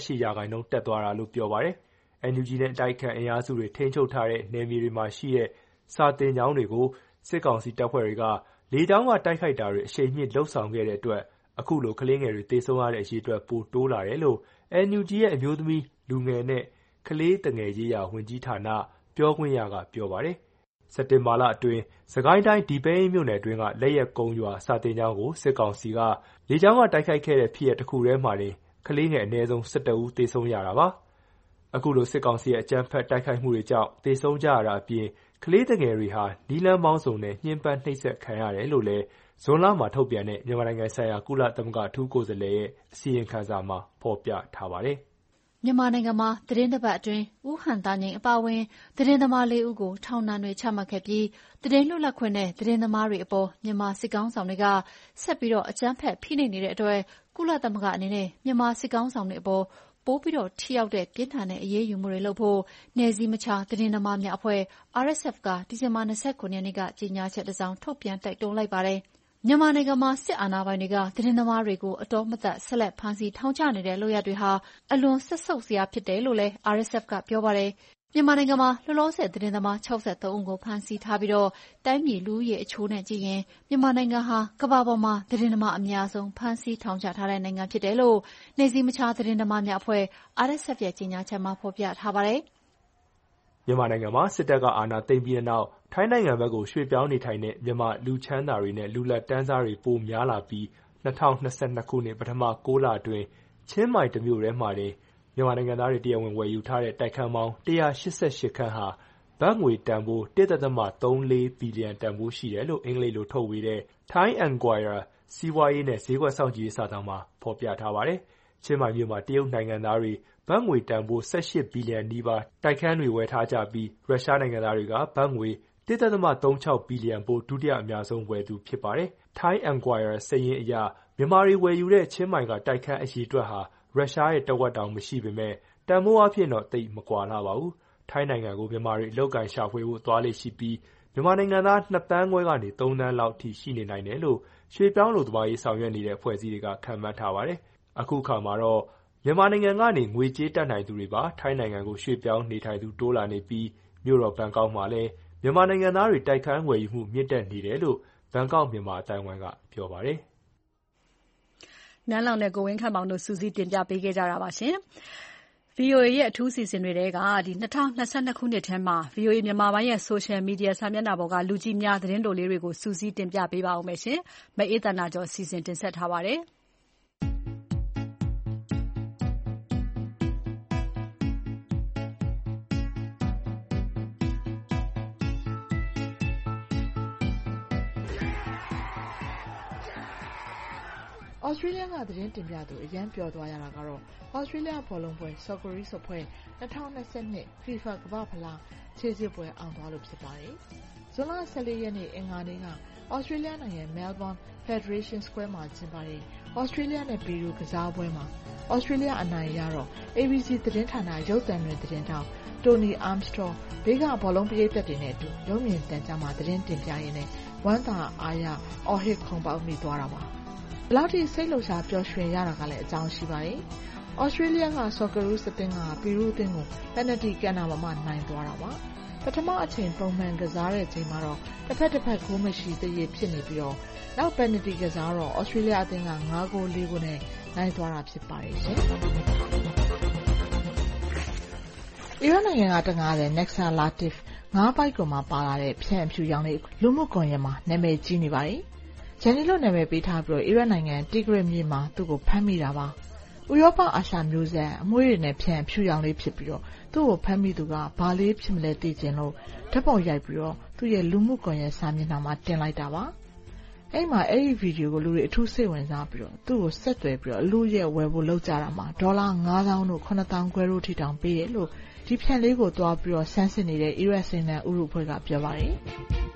88%တက်သွားတာလို့ပြောပါတယ်။ NUG နဲ့အတိုက်အခံအင်အားစုတွေထိန်းချုပ်ထားတဲ့နယ်မြေတွေမှာရှိတဲ့စာသင်ကျောင်းတွေကိုစစ်ကောင်စီတပ်ဖွဲ့တွေကလေကြောင်းကတိုက်ခိုက်တာတွေအရှိန်မြင့်လုပ်ဆောင်ခဲ့တဲ့အတွက်အခုလိုကလေးငယ်တွေသေဆုံးရတဲ့အရေအတွက်ပိုတိုးလာတယ်လို့ NUG ရဲ့အမျိုးသမီးလူငယ်နဲ့ကလေးသူငယ်ရေးရာဝန်ကြီးဌာနပြောခွင့်ရကပြောပါတယ်။စက်တင်ဘာလအတွင်းစကိုင်းတိုင်းဒီပဲယင်းမြို့နယ်အတွင်းကလက်ရက်ကုန်းရွာစာသင်ကျောင်းကိုစစ်ကောင်စီကလေကြောင်းကတိုက်ခိုက်ခဲ့တဲ့ဖြစ်ရပ်တစ်ခုထဲမှာတင်ကလေးငယ်အနည်းဆုံး12ဦးသေဆုံးရတာပါ။အခုလိုစစ်ကောင်စီရဲ့အကြမ်းဖက်တိုက်ခိုက်မှုတွေကြောင့်သေဆုံးကြရတာအပြင်ကလေးငယ်တွေဟာနီလန်းပေါင်းစုံနဲ့ညှဉ်းပန်းနှိပ်စက်ခံရတယ်လို့လည်းဇွန်လမှာထုတ်ပြန်တဲ့မြန်မာနိုင်ငံဆိုင်ရာကုလသမဂ္ဂအထူးကိုယ်စားလှယ်ရဲ့အစီရင်ခံစာမှာဖော်ပြထားပါတယ်။မြန်မာနိုင်ငံမှာသတင်းတစ်ပတ်အတွင်းဦးဟန်သားငိမ့်အပါအဝင်သတင်းသမား4ဦးကိုထောင်ဒဏ်တွေချမှတ်ခဲ့ပြီးသတင်းလွတ်လပ်ခွင့်နဲ့သတင်းသမားတွေအပေါ်မြန်မာစစ်ကောင်ဆောင်တွေကဆက်ပြီးအကြမ်းဖက်ဖိနှိပ်နေတဲ့အတွက်ကုလသမဂ္ဂအနေနဲ့မြန်မာစစ်ကောင်ဆောင်တွေအပေါ်ပိုပြီးထိရောက်တဲ့ပြင်းထန်တဲ့အရေးယူမှုတွေလုပ်ဖို့နယ်စည်းမခြားသတင်းသမားများအဖွဲ့ RSF ကဒီဇင်ဘာ29ရက်နေ့ကကြေညာချက်တစ်စောင်ထုတ်ပြန်တိုက်တွန်းလိုက်ပါတယ်။မြန်မာနိုင်ငံမှာစစ်အာဏာပိုင်တွေကသတင်းသမားတွေကိုအတောမသတ်ဆက်လက်ဖမ်းဆီးထောင်ချနေတဲ့လုပ်ရပ်တွေဟာအလွန်စက်ဆုပ်စရာဖြစ်တယ်လို့လည်း RSF ကပြောပါတယ်။မြန်မာနိုင်ငံမှာလောလောဆယ်သတင်းသမား63ဦးကိုဖမ်းဆီးထားပြီးတိုင်းပြည်လူဦးရေအချိုးနဲ့ကြည့်ရင်မြန်မာနိုင်ငံဟာကမ္ဘာပေါ်မှာသတင်းသမားအများဆုံးဖမ်းဆီးထောင်ချထားတဲ့နိုင်ငံဖြစ်တယ်လို့နယ်စည်းမခြားသတင်းသမားများအဖွဲ့ RSF ရဲ့ကြေညာချက်မှာဖော်ပြထားပါတယ်။မြန်မာနိုင်ငံမှာစစ်တပ်ကအာဏာသိမ်းပြီးတဲ့နောက်ထိုင်းနိုင်ငံဘက်ကိုရွှေ့ပြောင်းနေထိုင်တဲ့မြန်မာလူချမ်းသာတွေနဲ့လူလတ်တန်းစားတွေပိုများလာပြီး2022ခုနှစ်ပထမ6လအတွင်းချင်းမိုင်တစ်မြို့ထဲမှာတင်မြန်မာနိုင်ငံသားတွေတရားဝင်ဝယ်ယူထားတဲ့တိုက်ခန်းပေါင်း188ခန်းဟာဘတ်ငွေတန်ဖိုး 1.34 ဘီလီယံတန်ဖိုးရှိတယ်လို့အင်္ဂလိပ်လိုထုတ်ဝေတဲ့ Thai Enquirer စီးပွားရေးနဲ့ဈေးကွက်စောင့်ကြည့်ရေးစာတမ်းမှာဖော်ပြထားပါတယ်။ချင်းမိုင်မြို့မှာတရုတ်နိုင်ငံသားတွေဘတ်ငွေတန်ဖိုး18ဘီလီယံနီးပါးတိုက်ခန်းတွေဝယ်ထားကြပြီးရုရှားနိုင်ငံသားတွေကဘတ်ငွေ 1.36 ဘီလီယံဖိုးဒုတိယအများဆုံးဝယ်သူဖြစ်ပါတယ်။ Thai Enquirer စာရင်းအရမြန်မာတွေဝယ်ယူတဲ့ချင်းမိုင်ကတိုက်ခန်းအရေအတွက်ဟာရုရှားရဲ့တဝက်တောင်မရှိပေမဲ့တန်ဖိုးအားဖြင့်တော့သိပ်မကွာလှပါဘူး။ထိုင်းနိုင်ငံကိုမြန်မာတွေအလုပ်အကိုင်ရှာဖွေဖို့သွားလေ့ရှိပြီးမြန်မာနိုင်ငံသား2သန်းခွဲကနေ3သန်းလောက်ထိရှိနေနိုင်တယ်လို့ရွှေ့ပြောင်းအလုပ်သမားရေးဆောင်ရွက်နေတဲ့အဖွဲ့အစည်းတွေကခန့်မှန်းထားပါတယ်။အခုအခါမှာတော့မြန်မာနိုင်ငံကနေငွေကြေးတတ်နိုင်သူတွေပါထိုင်းနိုင်ငံကိုရွှေ့ပြောင်းနေထိုင်သူတိုးလာနေပြီးမြို့တော်ဘန်ကောက်မှာလည်းမြန်မာနိုင်ငံသားတွေတိုက်ခန်းဝယ်ယူမှုမြင့်တက်နေတယ်လို့ဘန်ကောက်မြန်မာအသံဝိုင်းကပြောပါတယ်။နန်းလောင်နဲ့ကိုဝင်းခန့်မောင်တို့စူးစီးတင်ပြပေးခဲ့ကြတာပါရှင်။ VOA ရဲ့အထူးအစီအစဉ်တွေထဲက2022ခုနှစ်ထဲမှာ VOA မြန်မာပိုင်းရဲ့ Social Media စာမျက်နှာပေါ်ကလူကြည့်များသတင်းတိုလေးတွေကိုစူးစီးတင်ပြပေးပါဦးမယ်ရှင်။မအေးသန္တာကျော်စီစဉ်တင်ဆက်ထားပါတယ်။ဩစတြေးလျကသတင်းတင်ပြသူအရန်ပျော်သွားရတာကတော့ဩစတြေးလျဘောလုံးပွဲ Socceroos အဖွဲ့2022 FIFA ကမ္ဘာ့ဖလားခြေစစ်ပွဲအောင်သွားလို့ဖြစ်ပါတယ်။ဇွန်လ14ရက်နေ့အင်္ဂါနေ့ကဩစတြေးလျနိုင်ငံ Melbourne Federation Square မှာကျင်းပတဲ့ဩစတြေးလျနဲ့ပီရူကစားပွဲမှာဩစတြေးလျအနိုင်ရတော့ ABC သတင်းဌာနရုပ်သံလွှင့်သတင်းတောက် Tony Armstrong ဘေးကဘောလုံးပရိသတ်တွေနဲ့အတူရုပ်မြင်သံကြားမှာသတင်းတင်ပြရင်းနဲ့ဝမ်းသာအားရအော်ဟစ်ခုန်ပေါက်မိသွားတာပါ။ဘလောက်ထိစိတ်လှုပ်ရှားပျော်ရွှင်ရတာကလည်းအကြောင်းရှိပါတယ်။ဩစတြေးလျက Socceroos အသင်းကပီရူအသင်းကိုပယ်နတီကန်နာမှာနိုင်သွားတာပါ။ပထမအချိန်ပုံမှန်ကစားတဲ့အချိန်မှာတော့တစ်ဖက်ဂိုးမရှိသေးရဖြစ်နေပြီးတော့နောက်ပယ်နတီကစားတော့ဩစတြေးလျအသင်းက9ဂိုး4ဂိုးနဲ့နိုင်သွားတာဖြစ်ပါတယ်ရှင်။အီရန်နိုင်ငံကတငါးတဲ့ Nexa Latif 9ပိုက်ကွန်မှာပါလာတဲ့ဖြန့်ဖြူရောင်လေးလူမှုကွန်ရက်မှာနာမည်ကြီးနေပါတယ်။ဂျန်နီလို့နာမည်ပေးထားပြီးတော့အီရတ်နိုင်ငံတီဂရစ်မြို့မှာသူ့ကိုဖမ်းမိတာပါ။ဥရောပအာရှမျိုးဆက်အမွှေးတွေနဲ့ဖြန့်ဖြူရောင်လေးဖြစ်ပြီးတော့သူ့ကိုဖမ်းမိသူကဘာလေးဖြစ်မလဲသိချင်လို့ဓာတ်ပုံရိုက်ပြီးတော့သူ့ရဲ့လူမှုကွန်ရက်စာမျက်နှာမှာတင်လိုက်တာပါ။အဲ့မှာအဲ့ဒီဗီဒီယိုကိုလူတွေအထူးစိတ်ဝင်စားပြီးတော့သူ့ကိုဆက်သွယ်ပြီးတော့အလူရဲ့ဝယ်ဖို့လုပ်ကြတာမှာ$9,000တို့$9,000ခွဲတို့ထိတောင်ပေးတယ်လို့ဒီဖြန့်လေးကိုတွားပြီးတော့ဆန်းစစ်နေတဲ့အီရတ်စင်နယ်ဥရုဖွဲ့ကပြောပါတယ်။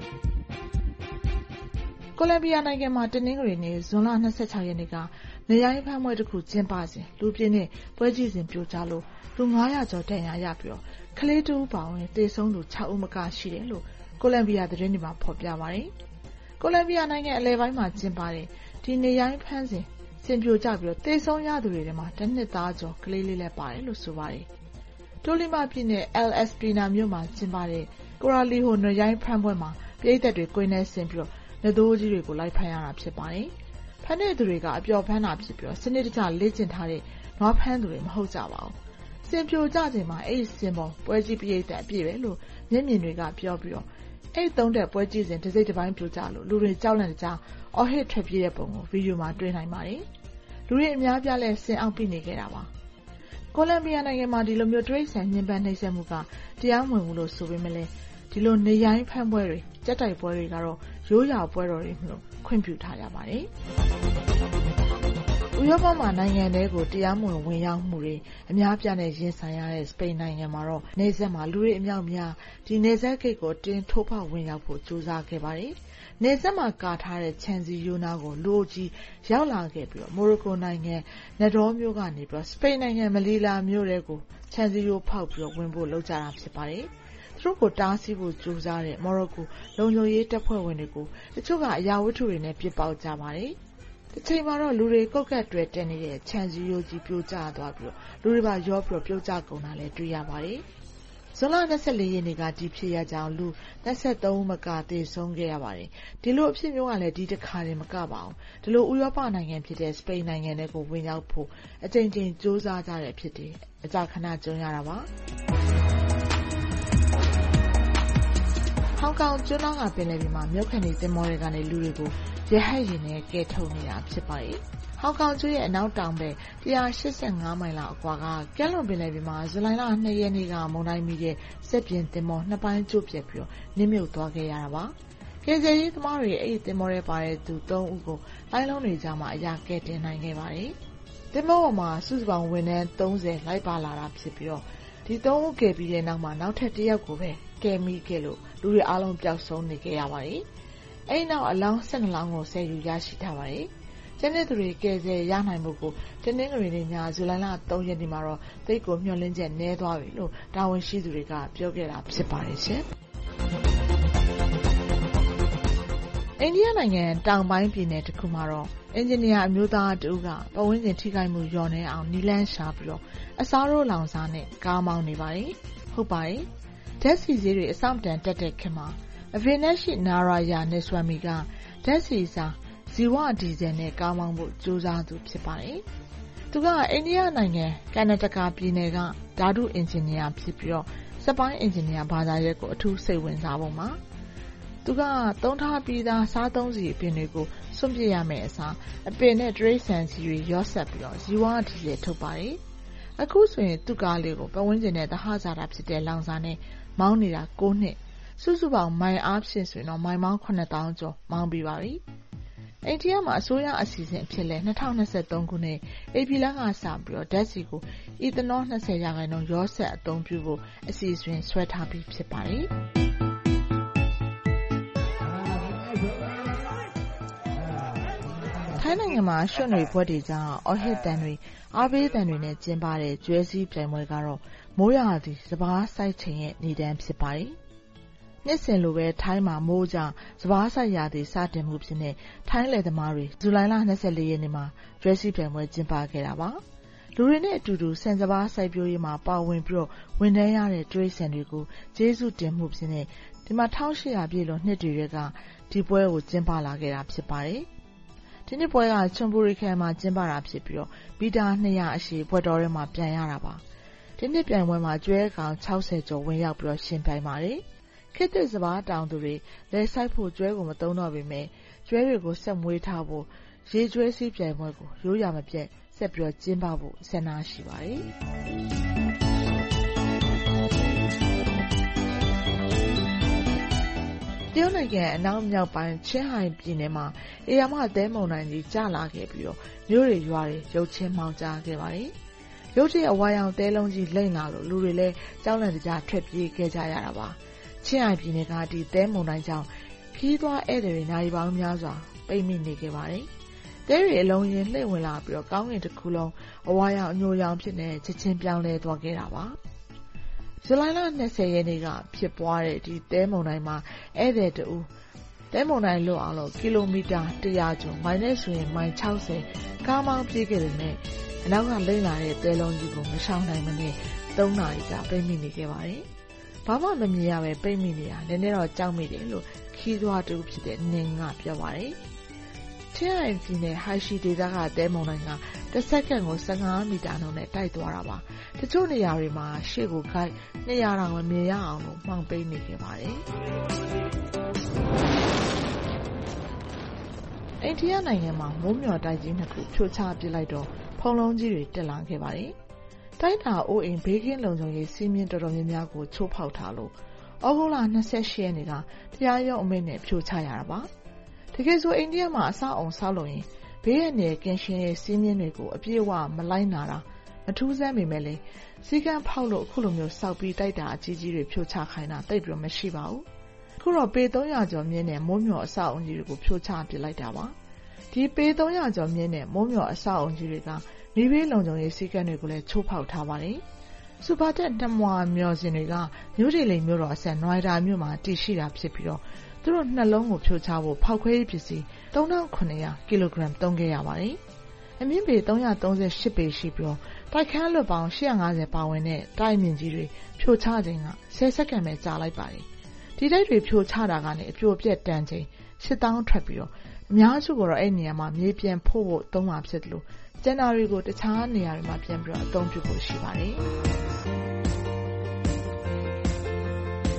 ကိုလံဘီယာနိုင်ငံမှာတနင်္ဂနွေနေ့ဇွန်လ26ရက်နေ့ကနေရိုင်းဖမ်းပွဲတစ်ခုကျင်းပစဉ်လူပြင်းနဲ့ပွဲကြည့်စဉ်ပြိုကျလို့လူ900ကျော်ဒဏ်ရာရပြီးတော့ကလေးတူပါဝင်တေဆုံးသူ6ဦးမကရှိတယ်လို့ကိုလံဘီယာသတင်းတွေမှာဖော်ပြပါတယ်။ကိုလံဘီယာနိုင်ငံအလဲပိုင်းမှာကျင်းပတဲ့ဒီနေရိုင်းဖမ်းစဉ်စင်ပြိုကျပြီးတော့တေဆုံးရသူတွေထဲမှာတစ်နှစ်သားကျော်ကလေးလေးလည်းပါတယ်လို့ဆိုပါတယ်။တိုလီမာပြည်နယ် El Espina မြို့မှာကျင်းပတဲ့ကိုရာလီဟိုနေရိုင်းဖမ်းပွဲမှာပြည်သက်တွေကိုင်းနေဆင်ပြီးတော့လက်သိုးကြီးတွေကိုလိုက်ဖမ်းရတာဖြစ်ပါတယ်။ဖမ်းတဲ့သူတွေကအပျော်ဖမ်းတာဖြစ်ပြီးတော့စနစ်တကျလေ့ကျင့်ထားတဲ့နွားဖမ်းသူတွေမဟုတ်ကြပါဘူး။စင်ပြိုကြချိန်မှာအဲ့ဒီစင်ပေါ်ပွဲကြီးပြည်သက်အပြည့်ပဲလို့မျက်မြင်တွေကပြောပြီးတော့အဲ့သုံးတဲ့ပွဲကြီးစဉ်တစ်စိတ်တစ်ပိုင်းပြိုကျလို့လူတွေကြောက်လန့်ကြအော်ဟစ်ထွက်ပြေးတဲ့ပုံကိုဗီဒီယိုမှာတွေ့နိုင်ပါတယ်။လူတွေအများပြားလဲစင်အောင်ပြနေခဲ့တာပါ။ကိုလံဘီယာနိုင်ငံမှာဒီလိုမျိုးတရိတ်ဆန်ညှဉ်းပန်းနှိပ်စက်မှုကတရားမဝင်ဘူးလို့ဆိုပေမဲ့လည်းဒီလိုနေရိုင်းဖမ်းပွဲတွေကြက်တိုက်ပွဲတွေကတော့ရိုးရာပွဲတော်တွေလို့ခွင့်ပြုထားရပါတယ်။ဥရောပမှာနိုင်ငံတွေကိုတရားမဝင်ဝင်ရောက်မှုတွေအများပြားနဲ့ရင်ဆိုင်ရတဲ့စပိန်နိုင်ငံမှာတော့နေဆက်မှာလူတွေအများများဒီနေဆက်ဂိတ်ကိုတင်းထိုးဖောက်ဝင်ရောက်ဖို့ကြိုးစားခဲ့ပါတယ်။နေဆက်မှာကာထားတဲ့ချန်စီယိုနာကိုလူကြီးရောက်လာခဲ့ပြီးတော့မိုရိုကိုနိုင်ငံနဒေါမြို့ကနေပြီးတော့စပိန်နိုင်ငံမလီလာမြို့တွေကိုချန်စီယိုဖောက်ပြီးတော့ဝင်ဖို့လုပ်ကြတာဖြစ်ပါတယ်။သူတို့ကိုတားဆီးဖို့ကြိုးစားတဲ့မော်ရိုကိုလုံခြုံရေးတပ်ဖွဲ့ဝင်တွေကိုတချို့ကအရာဝတ္ထုတွေနဲ့ပစ်ပေါက်ကြပါတယ်။တစ်ချိန်မှာတော့လူတွေကုတ်ကတ်တွေတက်နေတဲ့ချန်စီယိုကြီးပြိုကျသွားပြီးတော့လူတွေပါရောပြီးတော့ပြုတ်ကျကုန်တာလည်းတွေ့ရပါတယ်။ဇွန်လ24ရက်နေ့ကဒီဖြစ်ရကြောင်းလူ23ဦးမကသေဆုံးခဲ့ရပါတယ်။ဒီလိုအဖြစ်မျိုးကလည်းဒီတစ်ခါတည်းမကပါဘူး။ဒီလိုဥရောပနိုင်ငံဖြစ်တဲ့စပိန်နိုင်ငံတွေကိုဝင်ရောက်ဖို့အကြိမ်ကြိမ်စူးစမ်းကြတဲ့ဖြစ်တယ်။အကြခဏကြုံရတာပါ။ောင်ကောင်ကျွန်းသားကပင်လယ်ပြင်မှာမြုပ်ခဏီသင်္ဘောတွေကနေလူတွေကိုရဟတ်ယာဉ်နဲ့ကယ်ထုတ်နေတာဖြစ်ပါတယ်။ဟောင်ကောင်ကျွန်းရဲ့အနောက်တောင်ဘက်185မိုင်လောက်အကွာကကဲလွန်ပင်လယ်ပြင်မှာဇူလိုင်လ2ရက်နေ့ကမုန်တိုင်းမိတဲ့စက်ပြင်သင်္ဘောနှစ်ပိုင်းကျိုးပျက်ပြီးနစ်မြုပ်သွားခဲ့ရတာပါ။ကယ်ဆယ်ရေးသမားတွေအဲ့ဒီသင်္ဘောထဲပါတဲ့သူ3ဦးကိုလိုင်းလုံးတွေကြားမှာအရာကယ်တင်နိုင်ခဲ့ပါတယ်။သင်္ဘောပေါ်မှာစုစုပေါင်းဝန်ထမ်း30လိုက်ပါလာတာဖြစ်ပြီးဒီ3ဦးကယ်ပြီးတဲ့နောက်မှာနောက်ထပ်1ယောက်ကိုပဲကယ်မိခဲ့လို့လူတွေအားလုံးပျောက်ဆုံးနေခဲ့ရပါတယ်။အဲ့နောက်အလောင်း12လောင်းကိုဆယ်ယူရရှိထားပါတယ်။ကျန်တဲ့သူတွေကယ်ဆယ်ရနိုင်မှုကိုတနင်္ဂနွေနေ့ညဇူလိုင်လ3ရက်နေ့မှာတော့သိပ်ကိုမျှော်လင့်ချက်နည်းသွားပြီလို့တာဝန်ရှိသူတွေကပြောခဲ့တာဖြစ်ပါတယ်ရှင်။အိန္ဒိယနိုင်ငံတောင်ပိုင်းပြည်နယ်တစ်ခုမှာတော့အင်ဂျင်နီယာအမျိုးသားတဦးကပတ်ဝန်းကျင်ထိခိုက်မှုလျော့နည်းအောင်နီလန်းရှာပြီးအစားရိုးလောင်စာနဲ့ကားမောင်းနေပါတယ်။ဟုတ်ပါတယ်။ဓာတ်ဆီဈေးတွေအဆမတန်တက်တဲ့ခေတ်မှာအဖေနဲ့ရှိနာရာယာနေဆွမ်မီကဓာတ်ဆီစာဇီဝဒီဇယ်နဲ့ကားမောင်းဖို့ကြိုးစားသူဖြစ်ပါတယ်။သူကအိန္ဒိယနိုင်ငံကန်နတကာပြည်နယ်ကဓာတုအင်ဂျင်နီယာဖြစ်ပြီးစက်ပိုင်းအင်ဂျင်နီယာဘာသာရပ်ကိုအထူးစိတ်ဝင်စားပုံမှာသူကသုံးထားပြီးသားစားသုံးစီအပင်တွေကိုစွန့်ပစ်ရမယ့်အစားအပင်နဲ့တရိတ်ဆန်စီတွေရော့ဆက်ပြီးဇီဝဒီဇယ်ထုတ်ပါတယ်။အခုဆိုရင်သူ့ကားလေးကိုပတ်ဝန်းကျင်နဲ့သဟဇာတာဖြစ်တဲ့လောင်စာနဲ့မောင်းနေတာ9နှစ်စုစုပေါင်းမိုင်အားဖြင့်ဆိုရင်တော့မိုင်ပေါင်း9000ကျော်မောင်းပြီးပါပြီ။အိန္ဒိယမှာအစိုးရအစီအစဉ်အဖြစ်လဲ2023ခုနှစ်ဧပြီလကစပြီးဓာတ်ဆီကိုအီသနော20% ရောဆက်အသုံးပြုဖို့အစီအစဉ်ဆွဲထားပြီးဖြစ်ပါတယ်။ထိုင်းနိုင်ငံမှာရွှွံ့တွေဘွက်တွေကြောင့်အော်ဟစ်တန်တွေအားပေးတန်တွေနဲ့ကျင်းပတဲ့ကျွဲစည်းပြိုင်ပွဲကတော့မိုးရာသီစပါးစိုက်ချိန်ရဲ့နေတန်းဖြစ်ပါတယ်။နှစ်စဉ်လိုပဲထိုင်းမှာမိုးကြောင့်စပါးစိုက်ရာသီစတင်မှုဖြစ်တဲ့ထိုင်းလယ်သမားတွေဇူလိုင်လ24ရက်နေ့မှာကျွဲစည်းပြိုင်ပွဲကျင်းပခဲ့တာပါ။လူတွေနဲ့အတူတူဆန်စပါးစိုက်ပျိုးရေးမှာပါဝင်ပြီးဝန်ထမ်းရတဲ့တရိတ်ဆန်တွေကိုကျေးဇူးတင်မှုဖြစ်တဲ့ဒီမှာ1800ပြည့်လွန်နှစ်တွေကဒီပွဲကိုကျင်းပလာခဲ့တာဖြစ်ပါတယ်။ဒီနှစ်ပွဲကချွန်ဘူရီခန်မှာကျင်းပတာဖြစ်ပြီးမီတာ200အရှည်ပွဲတော်ထဲမှာပြန်ရတာပါ။ဒီနှစ်ပြိုင်ပွဲမှာကျွဲကောင်60ကျော်ဝင်ရောက်ပြီးရှင်ပြိုင်ပါတယ်။ခေတ်သစ်စပါးတောင်သူတွေလဲစိုက်ဖို့ကျွဲကိုမသုံးတော့ပေမဲ့ကျွဲတွေကိုဆက်မွေးထားဖို့ရေကျွဲစည်းပြိုင်ပွဲကိုရိုးရာမပြတ်ဆက်ပြီးကျင်းပဖို့ဆန္ဒရှိပါတယ်။တရုတ်နိုင်ငံအနောက်မြောက်ပိုင်းချင်းဟိုင်ပြည်နယ်မှာအေယာမသဲမုန်တိုင်းကြီးကျလာခဲ့ပြီးမြို့တွေရွာတွေရုတ်ချင်းမှောင်ကျခဲ့ပါတယ်။ရုတ်တရက်အဝါရောင်သဲလုံးကြီးလိမ့်လာလို့လူတွေလည်းကြောက်လန့်တကြားထွက်ပြေးခဲ့ကြရတာပါ။ချင်းဟိုင်ပြည်နယ်ကဒီသဲမုန်တိုင်းကြောင့်ခီးသွားဧည့်သည်တွေနိုင်ပေါင်းများစွာပိတ်မိနေခဲ့ပါတယ်။သဲတွေအလုံးရင်လှည့်ဝင်လာပြီးကောင်းကင်တစ်ခုလုံးအဝါရောင်အညိုရောင်ဖြစ်နေချက်ချင်းပြောင်းလဲသွားခဲ့တာပါ။ဇူလိုင်လ20ရက်နေ့ကဖြစ်ပွားတဲ့ဒီသဲမုန်တိုင်းမှာဧည့်သည်တူသဲမုန်တိုင်းလွတ်အောင်လို့ကီလိုမီတာ100ကျော်မိုင်နဲ့ဆိုရင်မိုင်60ကားမောင်းပြေးခဲ့တယ်နဲ့အနောက်ကလိမ့်လာတဲ့သဲလုံးကြီးကိုမရှောင်နိုင်မနဲ့3နာရီကြာပိတ်မိနေခဲ့ပါတယ်။ဘာမှမမြင်ရပဲပိတ်မိနေတာနည်းနည်းတော့ကြောက်မိတယ်လို့ခီးသွားတူဖြစ်တဲ့နင်းကပြောပါတယ်။ချင်းအိုင်ပြည်နယ်ဟိုင်ရှီဒေသကသဲမုန်တိုင်းကတစ်စက္ကန့်ကို15မီတာနှုန်းနဲ့တိုက်သွားတာပါ။တချို့နေရာတွေမှာရှေ့ကိုခိုက်200တောင်မမြင်ရအောင်လို့မှောင်ပိတ်နေခဲ့ပါတယ်။အိန္ဒိယနိုင်ငံမှာမိုးမျှော်တိုက်ကြီး2ခုဖြိုချပစ်လိုက်တော့ဖုံလုံးကြီးတွေတက်လာခဲ့ပါတယ်။တိုက်တာအိုးအိမ်ဘေးကင်းလုံခြုံရေးစီးမြင့်တော်တော်များများကိုချိုးဖောက်ထားလို့ဩဂုတ်လ28ရက်နေ့ကတရားရုံးအမိန့်နဲ့ဖြိုချရတာပါ။တကယ်ဆိုအိန္ဒိယမှာအဆောက်အုံဆောက်လို့ရင်ဘေးရနယ်ကင်းရှင်းရေးစီးမြင့်တွေကိုအပြည့်အဝမလိုက်နာတာမထူးဆန်းပေမဲ့လည်းစီကံဖောက်လို့အခုလိုမျိုးစောက်ပြီးတိုက်တာအကြီးကြီးတွေဖြိုချခိုင်းတာတိတ်ပြီးမရှိပါဘူး။အခုတော့ပေ300ကျော်မြင့်တဲ့မိုးမျှော်အဆောက်အုံကြီးတွေကိုဖြိုချပစ်လိုက်တာပါ။ဒီပေ300ကျော်မြင့်တဲ့မိုးမျှော်အဆောက်အုံကြီးတွေကမိဘေးလုံခြုံရေးစီကံတွေကိုလည်းချိုးဖောက်ထားပါတယ်။စူပါတက်နှမွာမျော်စင်တွေကမြို့ဒေလိမ်မြို့တော်အစက်နွိုင်တာမြို့မှာတည်ရှိတာဖြစ်ပြီးသူတို့နှလုံးကိုဖြိုချဖို့ဖောက်ခွဲရေးပစ္စည်း3900ကီလိုဂရမ်သုံးခဲ့ရပါတယ်။အမြင့်ပေ338ပေရှိပြီးတိုက်ခန်းလွတ်ပေါင်း850ပါဝင်တဲ့တိုက်မြင့်ကြီးတွေဖြိုချခြင်းက10စက္ကန့်ပဲကြာလိုက်ပါတယ်။ဒီတိုက်တွေဖြိုချတာကနေအပြိုပြက်တန်ချိန်8000ထွက်ပြီးအများစုကတော့အဲ့နေရာမှာမြေပြန်ဖို့သုံးမှာဖြစ်တယ်လို့ကျန်တာတွေကိုတခြားနေရာတွေမှာပြန်ပြီးအသုံးပြုဖို့ရှိပါတယ်။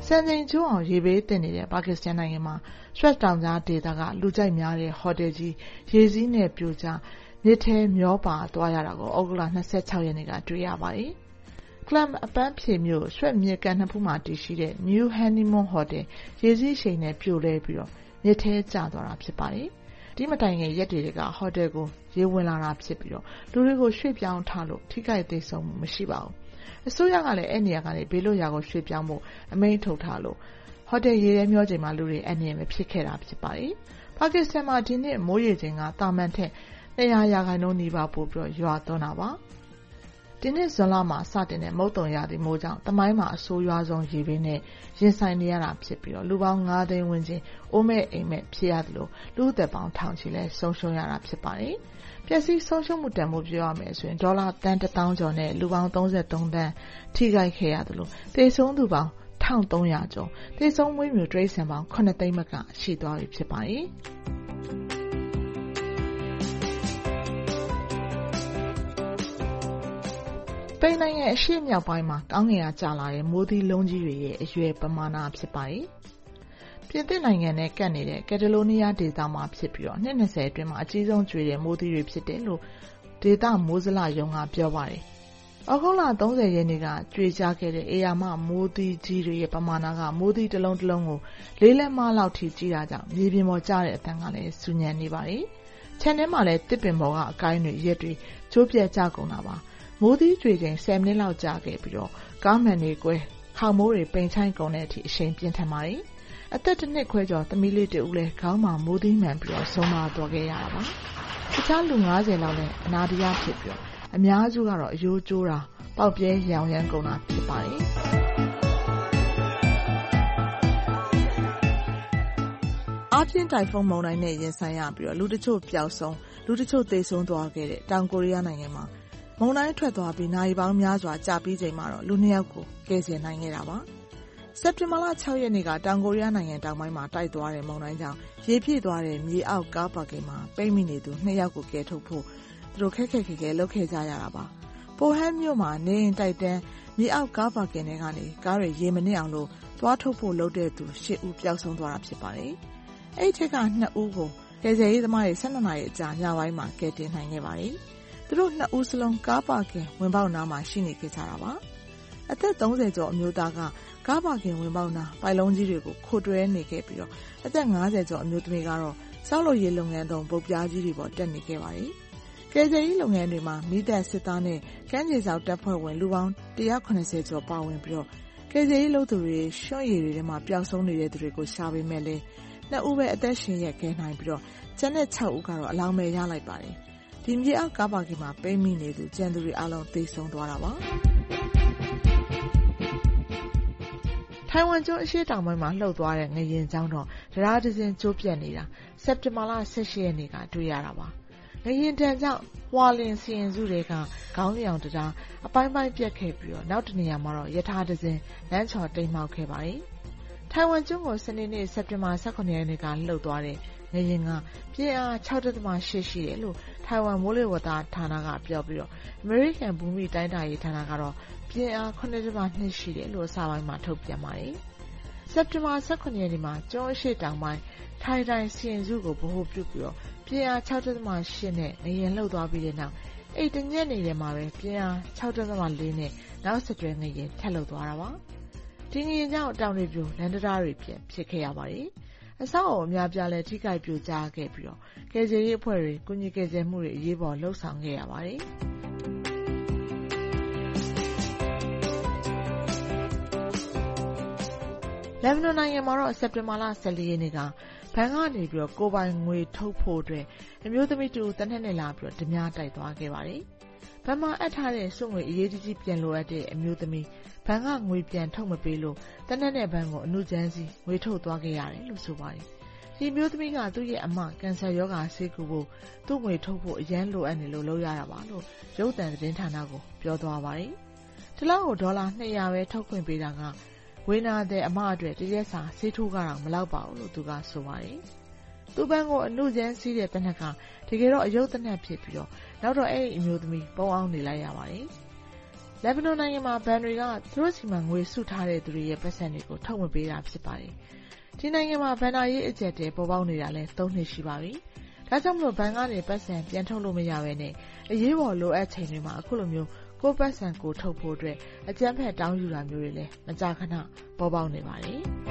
စံချိန်ကျိုးအောင်ရေဘေးသင့်နေတဲ့ပါကစ္စတန်နိုင်ငံမှာရွှက်တောင်ကြားဒေသကလူကြိုက်များတဲ့ဟိုတယ်ကြီးရေစီးနဲ့ပြိုကျမြစ်ထဲမျောပါသွားရတာကိုဩဂုတ်လ26 ရက်နေ့ကတွေ့ရပါတယ်။ ကလမ်အပန်းဖြေမြို့ရွှက်မြစ်ကမ်းနှစ်ဖူးမှာတည်ရှိတဲ့ New Honeymoon Hotel ရေစီးရှိန်နဲ့ပြိုလဲပြီးတော့မြစ်ထဲကျသွားတာဖြစ်ပါတယ်။ဒီမတိုင်ခင်ရက်တွေကဟိုတယ်ကိုရေဝင်လာတာဖြစ်ပြီးတော့လူတွေကိုရွှေ့ပြောင်းထားလို့ထိခိုက်သေးဆုံးမှုမရှိပါဘူး။အစိုးရကလည်းအဲ့နေရာကနေဘေးလွတ်ရာကိုရွှေ့ပြောင်းဖို့အမိန့်ထုတ်ထားလို့ဟိုတယ်ရေထဲမျောချိန်မှာလူတွေအနေနဲ့ဖြစ်ခဲ့တာဖြစ်ပါတယ်။ပါကစ္စတန်မှာဒီနှစ်မိုးရေချိန်ကတာမန်ထက်200% နီးပါးပိုပြီးရွာသွန်းတာပါ။ဒီနှစ်ဇွန်လမှာစတင်တဲ့မုတ်တုံရာသီမိုးကြောင့်တမိုင်းမှာအဆိုးရွားဆုံးရေဘေးနဲ့ရင်ဆိုင်နေရတာဖြစ်ပြီးတော့လူပေါင်း9 သိန်းဝန်းကျင်အိုးမဲ့အိမ်မဲ့ဖြစ်ရတယ်လို့လူ့အသက်ပေါင်းထောင်ချီလဲဆုံးရှုံးရတာဖြစ်ပါတယ်။ပျက်စီးဆုံးရှုံးမှုတန်ဖိုးပြောရမယ်ဆိုရင်ဒေါ်လာတန်1000 ကျော်နဲ့လူပေါင်း33 တန်းထိခိုက်ခဲ့ရတယ်လို့သေဆုံးသူပေါင်း1300 ကျော်သေဆုံးမွေးမြူတိရစ္ဆာန်ပေါင်း9 သိန်းမကရှိသွားပြီဖြစ်ပါတယ်။ပိန်နိုင်ငံအရှေ့မြောက်ပိုင်းမှာကောင်းကင်ကကျလာတဲ့မိုးသီးလုံးကြီးတွေရဲ့အရွယ်ပမာဏဖြစ်ပါတယ်။ပြင်သစ်နိုင်ငံနဲ့ကပ်နေတဲ့ကက်တလိုနီးယားဒေသမှာဖြစ်ပြီးတော့နှစ်20အတွင်းမှာအကြီးဆုံးကျွေတဲ့မိုးသီးတွေဖြစ်တယ်လို့ဒေသမိုးစလရုံးကပြောပါတယ်။ဩဂုတ်လ30 ရက်နေ့ကကျွေကျခဲ့တဲ့အေယာမမိုးသီးကြီးတွေရဲ့ပမာဏကမိုးသီးတစ်လုံးကို4 လက်မလောက်ထိကြီးတာကြောင့်မြေပြင်ပေါ်ကျတဲ့အတန်းကလည်းဆူညံနေပါတယ်။ခြံထဲမှာလည်းတစ်ပင်ပေါ်ကအကိုင်းတွေရက်တွေကျိုးပြက်ကျကုန်တာပါ။မိုးသီးကျွေချိန်10 မိနစ်လောက်ကြာခဲ့ပြီးတော့ကားမှန်တွေကွဲခေါင်မိုးတွေပိန်ချိုင်းကုန်တဲ့အထိအရှိန်ပြင်းထန်ပါတယ်။အသက်1 နှစ်ခွဲကျော်သမီးလေးတဦးလည်းခေါင်းမှာမိုးသီးမှန်ပြီးတော့ဆုံးမသွားခဲ့ရတာပါ။တခြားလူ50လောက်လည်းအနာတရားဖြစ်ပြီးတော့အများစုကတော့အယိုးကျိုးတာပေါက်ပြဲရောင်ရမ်းကုန်တာဖြစ်ပါတယ်။အားပြင်းတိုင်ဖုန်းမုန်တိုင်းနဲ့ရင်ဆိုင်ရပြီးတော့လူတချို့ပျောက်ဆုံးလူတချို့သေဆုံးသွားခဲ့တဲ့တောင်ကိုရီးယားနိုင်ငံမှာမုန်တိုင်းထွက်သွားပြီးနာရီပေါင်းများစွာကြာပြီးချိန်မှာတော့လူ 2 ယောက်ကိုကယ်ဆယ်နိုင်ခဲ့တာပါ။စက်တင်ဘာလ 6 ရက်နေ့ကတောင်ကိုရီးယားနိုင်ငံတောင်ပိုင်းမှာတိုက်သွားတဲ့မုန်တိုင်းကြောင့်ရေပြည့်သွားတဲ့မြေအောက်ကားပါကင်မှာပိတ်မိနေသူ2 ယောက်ကိုကယ်ထုတ်ဖို့သူတို့ခက်ခဲလုပ်ခဲ့ကြရတာပါ။ပိုဟန်မြို့မှာနေရင်တိုက်တန်းမြေအောက်ကားပါကင်ထဲကနေကားတွေရေမနစ်အောင်လို့သွားထုတ်ဖို့လုပ်တဲ့သူ10 ဦးပျောက်ဆုံးသွားတာဖြစ်ပါတယ်။အဲ့ဒီထက်က2 ဦးကိုကယ်ဆယ်ရေးသမားတွေ12 နာရီအကြာညပိုင်းမှာကယ်တင်နိုင်ခဲ့ပါတယ်။သူတို့2 ဦးစလုံးကားပါကင်ဝင်ပေါက်နားမှာရှိနေခဲ့ကြတာပါ။အသက်30 ကျော်အမျိုးသားကကားပါကင်ဝင်ပေါက်နားပိုက်လုံးကြီးတွေကိုခိုတွဲနေခဲ့ပြီးတော့အသက်50 ကျော်အမျိုးသမီးကတော့စောက်လို့ရေလုပ်ငန်းသုံးပုတ်ပြားကြီးတွေပေါ်တက်နေခဲ့ပါတယ်။ကယ်ဆယ်ရေးလုပ်ငန်းတွေမှာမိသက်စစ်သားနဲ့ကမ်းခြေစောက်တပ်ဖွဲ့ဝင်လူပေါင်း190 ကျော်ပါဝင်ပြီးတော့ကယ်ဆယ်ရေးလုပ်သူတွေရွှွန့်ရည်တွေထဲမှာပျောက်ဆုံးနေတဲ့သူတွေကိုရှာပေးမဲ့လဲ2 ဦးပဲအသက်ရှင်ရက်ခဲ့နိုင်ပြီးတော့ကျန်တဲ့6 ဦးကတော့အလောင်းပဲရလိုက်ပါတယ်။ဒီမြေအောက်ကားပါကင်မှာပိတ်မိနေသူကျန်သူတွေအလုံးသေဆုံးသွားတာပါ။ထိုင်ဝမ်ကျွန်းအရှေ့တောင်ပိုင်းမှာလှုပ်သွားတဲ့ငလျင်ကြောင့်တော့တရားတစ်စင်းကျိုးပြတ်နေတာစက်တင်ဘာလ 18 ရက်နေ့ကတွေ့ရတာပါ။ငလျင်တန်ကြောင့်ဟွာလင်စီရင်စုတွေကခေါင်းရောင်တရားအပိုင်းပိုင်းပြတ်ခဲ့ပြီးတော့နောက်တနေရာမှာတော့ယထာတစ်စင်းလမ်းချော်တိမ်မှောက်ခဲ့ပါတယ်။ထိုင်ဝမ်ကျွန်းကိုစနေနေ့စက်တင်ဘာ 18 ရက်နေ့ကလှုပ်သွားတဲ့ငလျင်ကပြင်းအား 6.8 ရှိတယ်လို့ထိုင်ဝမ်မိုးလေဝသဌာနကပြောပြီးတော့အမေရိကန်ဘူမိတိုင်းတာရေးဌာနကတော့ပြင်းအား 7.2 ရှိတယ်လို့အစပိုင်းမှာထုတ်ပြန်ပါတယ်။စက်တင်ဘာ 18 ရက်နေ့မှာကျွန်းအရှေ့တောင်ပိုင်းထိုင်တိုင်းစီရင်စုကိုဗဟိုပြုပြီးတော့ပြင်းအား 6.8 နဲ့ငလျင်လှုပ်သွားပြီးတဲ့နောက်အဲ့တညက်နေတယ်မှာပဲပြင်းအား 6.4 နဲ့နောက်ဆက်တွဲငလျင်ထပ်လှုပ်သွားတာပါ။ဒီငလျင်ကြောင့်တောင်တွေပြိုလမ်းတရားတွေပြန်ဖြစ်ခဲ့ရပါတယ်။အဆောက်အအုံအများပြားလဲထိခိုက်ပြိုကျခဲ့ပြီးတော့ကယ်ဆယ်ရေးအဖွဲ့တွေကုညီကယ်ဆယ်မှုတွေအရေးပေါ်လှုပ်ဆောင်ခဲ့ရပါတယ်။လက်ဘနွန်နိုင်ငံမှာတော့စက်တင်ဘာလ 14 ရက်နေ့ကဘဏ်ကနေပြီးတော့ကိုယ်ပိုင်ငွေထုတ်ဖို့အတွက်အမျိုးသမီးတူတနက်နဲ့လာပြီးတော့ဓမြတိုက်သွားခဲ့ပါတယ်။ဘဏ်မှာအပ်ထားတဲ့စုငွေအရေးကြီးပြန်လိုအပ်တဲ့အမျိုးသမီးဘဏ်ကငွေပြန်ထုတ်မပေးလို့တနက်နဲ့ဘဏ်ကိုအမှုချမ်းစီငွေထုတ်သွားခဲ့ရတယ်လို့ဆိုပါတယ်။ဒီမျိုးသမီးကသူ့ရဲ့အမကင်ဆာရောဂါဆေးကုဖို့သူ့ငွေထုတ်ဖို့အရန်လိုအပ်နေလို့လုပ်ရတာပါလို့ရုပ်သံသတင်းဌာနကိုပြောသွားပါတယ်။ဒီလောက်ကိုဒေါ်လာ200ပဲထုတ်ခွင့်ပေးတာကဝေနာတဲ့အမအတွက်တရက်စာဆေးထိုးကြတာမလောက်ပါဘူးလို့သူကဆိုပါတယ်။သူ့ဘဏ်ကိုအမှုချမ်းစီးတဲ့တနက်ကတကယ်တော့အယုတ်တနက်ဖြစ်ပြီးတော့နောက်တော့အဲ့ဒီအမျိုးသမီးပုံအောင်နေလိုက်ရပါတယ်။လက်ဘနွန်နိုင်ငံမှာဘဏ်တွေကသူတို့စီမှာငွေစုထားတဲ့သူတွေရဲ့ပိုက်ဆံတွေကိုထုတ်မပေးတာဖြစ်ပါတယ်။ဒီနိုင်ငံမှာဘဏ္ဍာရေးအကျပ်အတည်းပေါ်ပေါက်နေတာလည်း3 နှစ်ရှိပါပြီ။ဒါကြောင့်ဘဏ်ကနေပိုက်ဆံပြန်ထုတ်လို့မရဘဲနဲ့အရေးပေါ်လိုအပ်ချိန်တွေမှာအခုလိုမျိုးကိုယ့်ပိုက်ဆံကိုထုတ်ဖို့အတွက်အကြမ်းဖက်တောင်းယူတာမျိုးတွေလည်းမကြာခဏပေါ်ပေါက်နေပါတယ်။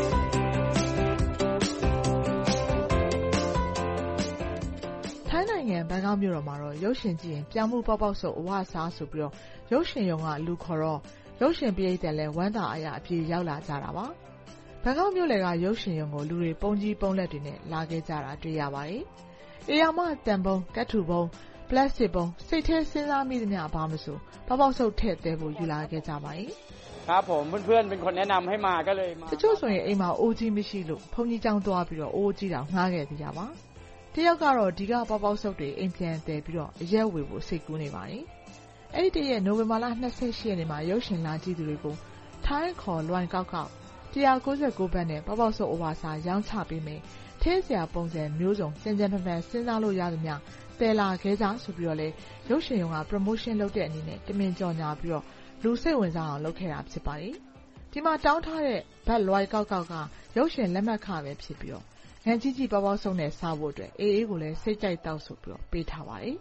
ထိုင်းနိုင်ငံဘန်ကောက်မြို့တော်မှာတော့ရုပ်ရှင်ကြည့်ရင်ပြောင်းမှုပေါက်ပေါက်ဆုပ်အဝအစားဆိုပြီးရုပ်ရှင်ရုံကလူခေါ်တော့ရုပ်ရှင်ပရိသတ်လည်းဝမ်းသာအားရအပြေရောက်လာကြတာပါ။ဘန်ကောက်မြို့လယ်ကရုပ်ရှင်ရုံကိုလူတွေပုံကြီးပုံလက်တွေနဲ့လာခဲ့ကြတာတွေ့ရပါတယ်။အေယာမတန်ပုံးကတ်ထူပုံးပလတ်စတစ်ပုံးစိတ်ထဲစဉ်းစားမိသမျှဘာမဆိုပေါက်ပေါက်ဆုပ်ထည့်သေးဖို့ယူလာခဲ့ကြပါတယ်။ครับผมเพื่อนๆเป็นคนแนะนำให้มาก็เลยมาတချို့ဆိုရင်အိမ်မှာအိုးကြီးမရှိလို့ဘုန်းကြီးကျောင်းသွားပြီးအိုးကြီးတောင်ငှားခဲ့သေးတာပါ။တယောက်ကတော့ဒီကပေါက်ပေါက်ဆုပ်တွေအိမ်ပြန်တည်ပြီးအရက်ဝေဖို့စိတ်ကူးနေပါတယ်။အဲ့ဒီတရက်နိုဝင်ဘာလ28ရက်နေ့မှာရုပ်ရှင်လာကြည့်သူတွေကိုထိုင်းခေါ်လွိုင်ကောက်199ဘတ်နဲ့ပေါက်ပေါက်ဆုပ်အဝါစာရောင်းချပေးမယ်။ထဲစရာပုံစံမျိုးစုံကြံဖန်ဖန်စဉ်းစားလို့ရသမျှပယ်လာခဲ့ကြဆိုပြီးလဲရုပ်ရှင်ရုံက promotion လုပ်တဲ့အနေနဲ့တမင်ကြော်ညာပြီးလူစိတ်ဝင်စားအောင်လုပ်ခဲ့တာဖြစ်ပါတယ်။ဒီမှာတောင်းထားတဲ့ဘတ်လွိုင်ကောက်ကရုပ်ရှင်လက်မှတ်ခပဲဖြစ်ပြီးငန်းကြီးကြီးပေါက်ပေါက်ဆုပ်နဲ့စားဖို့အတွက်အေးကိုလည်းစိတ်ကြိုက်တောက်ဆိုပြီးပေးထားပါတယ်။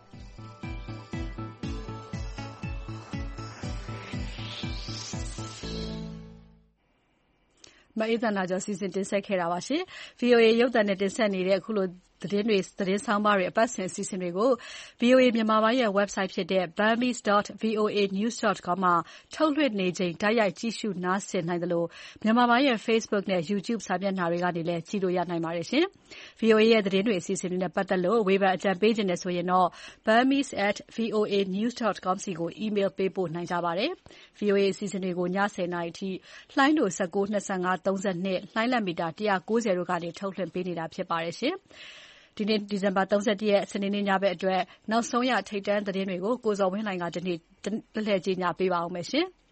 မအေးသနာကျော်စီစဉ်တင်ဆက်ခဲ့တာပါရှင်။ VOA ရုပ်သံနဲ့တင်ဆက်နေတဲ့အခုလိုသတင်းဆောင်းပါးတွေအပတ်စဉ်အစီအစဉ်တွေကို VOA မြန်မာပိုင်းရဲ့ website ဖြစ်တဲ့ burmese.voanews.com မှာထုတ်လွှင့်နေချိန်တိုက်ရိုက်ကြည့်ရှုနားဆင်နိုင်သလိုမြန်မာပိုင်းရဲ့ Facebook နဲ့ YouTube စာမျက်နှာတွေကနေလည်းကြည့်လို့ရနိုင်ပါတယ်ရှင်။ VOA ရဲ့သတင်းတွေအစီအစဉ်တွေနဲ့ပတ်သက်လို့ဝေဖန်အကြံပေးခြင်းနဲ့ဆိုရင်တော့ burmese@voanews.com စီကို email ပေးပို့နိုင်ကြပါတယ်။ VOA အစီအစဉ်တွေကိုည10:00နာရီအထိလှိုင်းတို19, 25, 32လှိုင်းလက်မီတာ190တို့ကနေထုတ်လွှင့်ပေးနေတာဖြစ်ပါတယ်ရှင်။ဒီနေ့ဒီဇင်ဘာ31ရက်စနေနေ့ညဘက်အတွက်နောက်ဆုံးရထိပ်တန်းသတင်းတွေကိုကိုဇော်ဝင်းလှိုင်ကဒီနေ့လှည့်ကြီးညပေးပါအောင်မယ်ရှင်။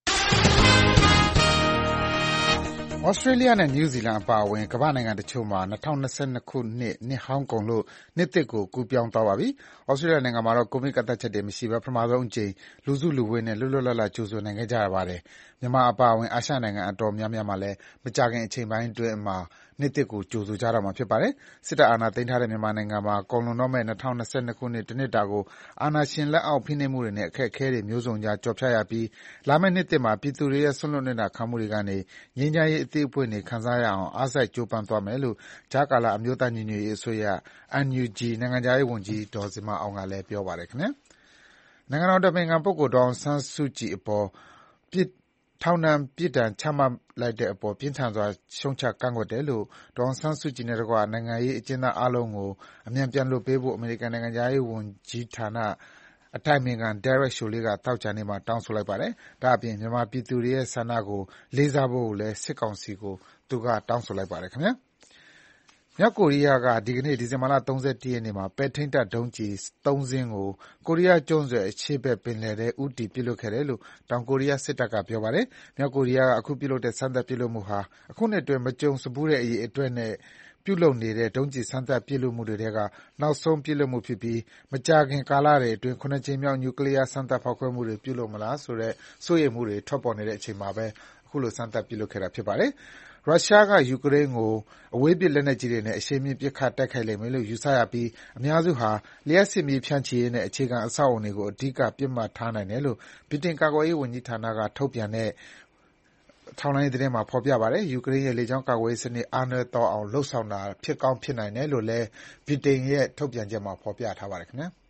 Australia နဲ့ New Zealand အပါအဝင်ကမ္ဘာ့နိုင်ငံတချို့မှာ2022ခုနှစ်ဟောင်းကုန်လို့နှစ်သစ်ကိုကူးပြောင်းသွားပါပြီ။ Australia နိုင်ငံမှာတော့ကိုဗစ်ကန့်သတ်ချက်တွေမရှိဘဲပထမဆုံးအကြိမ်လူစုလူဝေးနဲ့လွတ်လွတ်လပ်လပ်ကြိုဆိုနိုင်ခဲ့ကြပါတယ်။မြန်မာအပါအဝင်အာရှနိုင်ငံအတော်များများမှာလည်းမကြာခင်အချိန်ပိုင်းအတွင်းမှာနှစ်သစ်ကိုကြိုဆိုကြတော့မှာဖြစ်ပါတယ်။စစ်တပ်အာဏာသိမ်းထားတဲ့မြန်မာနိုင်ငံမှာကုန်လွန်တော့မယ့်2022ခုနှစ်တနှစ်တာကိုအာဏာရှင်လက်အောက်ဖိနှိပ်မှုတွေနဲ့အခက်အခဲတွေမျိုးစုံကြားကျော်ဖြတ်ရပြီးလာမယ့်နှစ်သစ်မှာပြည်သူတွေရဲ့ဆွမ်းလွတ်နေတာခံမှုတွေကနေငြိမ်းချမ်းရေးအသစ်အပွင့်တွေခံစားရအောင်အားစိုက်ကြိုးပမ်းသွားမယ်လို့ကြားကာလအမျိုးသားညီညွတ်ရေးအစိုးရ NUG နိုင်ငံခြားရေးဝန်ကြီးဒေါ်ဇင်မာအောင်ကလည်းပြောပါတယ်ခင်ဗျာ။နိုင်ငံတော်အတိုင်ပင်ခံပုဂ္ဂိုလ်ဒေါ်အောင်ဆန်းစုကြည်အပေါ်ထောင်ဒဏ်ပြစ်ဒဏ်ချမှတ်လိုက်တဲ့အပေါ်ပြင်းထန်စွာရှုတ်ချကန့်ကွက်တယ်လို့ဒေါ်အောင်ဆန်းစုကြည်နဲ့တကွနိုင်ငံရေးအကျဉ်းသားအားလုံးကိုအမြန်ပြန်လွှတ်ပေးဖို့အမေရိကန်နိုင်ငံခြားရေးဝန်ကြီးဌာနအတိုင်ပင်ခံ Derek Chollet ကသောကြာနေ့မှာတောင်းဆိုလိုက်ပါတယ်။ဒါ့အပြင်မြန်မာပြည်သူတွေရဲ့ဆန္ဒကိုလေးစားဖို့လည်းစစ်ကောင်စီကိုသူကတောင်းဆိုလိုက်ပါတယ်ခင်ဗျာ။မြောက်ကိုရီးယားကဒီကနေ့ဒီဇင်ဘာလ31ရက်နေ့မှာပဲ့ထိန်းတပ်ဒုံးကျည်3စင်းကိုကိုရီးယားကျွန်းဆွယ်အရှေ့ဘက်ပင်လယ်ထဲဦးတည်ပစ်လွှတ်ခဲ့တယ်လို့တောင်ကိုရီးယားစစ်တပ်ကပြောပါတယ်။မြောက်ကိုရီးယားကအခုပြုလုပ်တဲ့စမ်းသပ်ပစ်လွှတ်မှုဟာအခုနှစ်အတွင်းမကြုံစဖူးတဲ့အရေးအတွက်နဲ့ပြုလုပ်နေတဲ့ဒုံးကျည်စမ်းသပ်ပစ်လွှတ်မှုတွေထဲကနောက်ဆုံးပစ်လွှတ်မှုဖြစ်ပြီးမကြာခင်ကာလတွေအတွင်း7ကြိမ်မြောက်နျူကလီးယားစမ်းသပ်ဖောက်ခွဲမှုတွေပြုလုပ်မလားဆိုတဲ့စိုးရိမ်မှုတွေထွက်ပေါ်နေတဲ့အချိန်မှာပဲအခုလိုစမ်းသပ်ပစ်လွှတ်ခဲ့တာဖြစ်ပါတယ်။ရုရှားကယူကရိန်းကိုအဝေးပစ်လက်နက်ကြီးတွေနဲ့အရှိန်မြင့်ပစ်ခတ်တိုက်ခိုက်လိမ့်မယ်လို့ယူဆရပြီးအများစုဟာလျှပ်စစ်မီးဖြန့်ချိရေးနဲ့အခြေခံအဆောက်အအုံတွေကိုအဓိကပစ်မှတ်ထားနိုင်တယ်လို့ဗြိတိန်ကာကွယ်ရေးဝန်ကြီးဌာနကထုတ်ပြန်တဲ့ထောက်လှမ်းရေးသတင်းမှာဖော်ပြပါတယ်။ယူကရိန်းရဲ့လေကြောင်းကာကွယ်ရေးစနစ်အားနည်းသွားအောင်လုပ်ဆောင်တာဖြစ်ကောင်းဖြစ်နိုင်တယ်လို့လည်းဗြိတိန်ရဲ့ထုတ်ပြန်ချက်မှာဖော်ပြထားပါတယ်ခင်ဗျာ။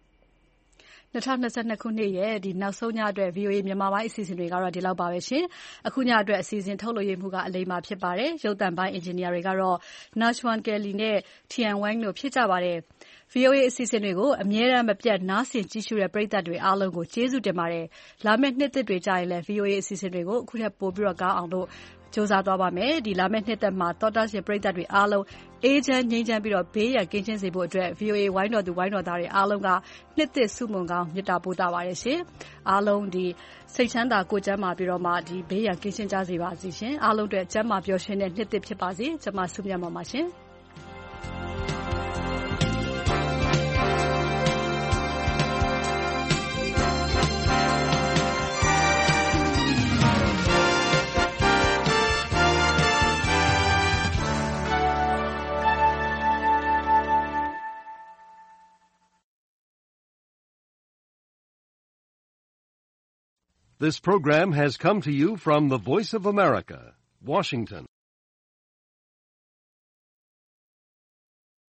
2022ခုနှစ်ရဲ့နောက်ဆုံးညအတွက် VOA မြန်မာပိုင်းအစီအစဉ်တွေကတော့ဒီလောက်ပါပဲရှင်။အခုညအတွက်အစီအစဉ်ထုတ်လွှင့်ရမှုကအလိမ္မာဖြစ်ပါတယ်။ရုပ်သံပိုင်းအင်ဂျင်နီယာတွေကတော့ Nashwan Kelly နဲ့ Tian Wang တို့ဖြစ်ကြပါတယ်။ VOA အစီအစဉ်တွေကိုအမြဲတမ်းမပြတ်နားဆင်ကြည့်ရှုတဲ့ပရိသတ်တွေအားလုံးကိုကျေးဇူးတင်ပါတယ်။လာမယ့်နှစ်သစ်တွေကြာရင်လည်း VOA အစီအစဉ်တွေကိုအခုထက်ပိုပြီးကောင်းအောင်လို့ကြိုးစားသွားပါမယ်။ဒီလာမယ့်နှစ်သက်မှာသောတာရှင်ပရိသတ်တွေအားလုံးအေးချမ်းငြိမ်းချမ်းပြီးဘေးရန်ကင်းရှင်းစေဖို့အတွက် VOA ဝိုင်းတော်သူဝိုင်းတော်သားတွေအားလုံးကနှစ်သစ်ဆုမွန်ကောင်းမေတ္တာပို့တာပါတယ်ရှင်။အားလုံးစိတ်ချမ်းသာကိုယ်ကျန်းမာပြီးတော့မှဘေးရန်ကင်းရှင်းကြစေပါစေရှင်။အားလုံးအတွက်ကျန်းမာပျော်ရွှင်တဲ့နှစ်သစ်ဖြစ်ပါစေ။ကျွန်မဆုမြတ်ပါရှင်။ This program has come to you from the Voice of America, Washington.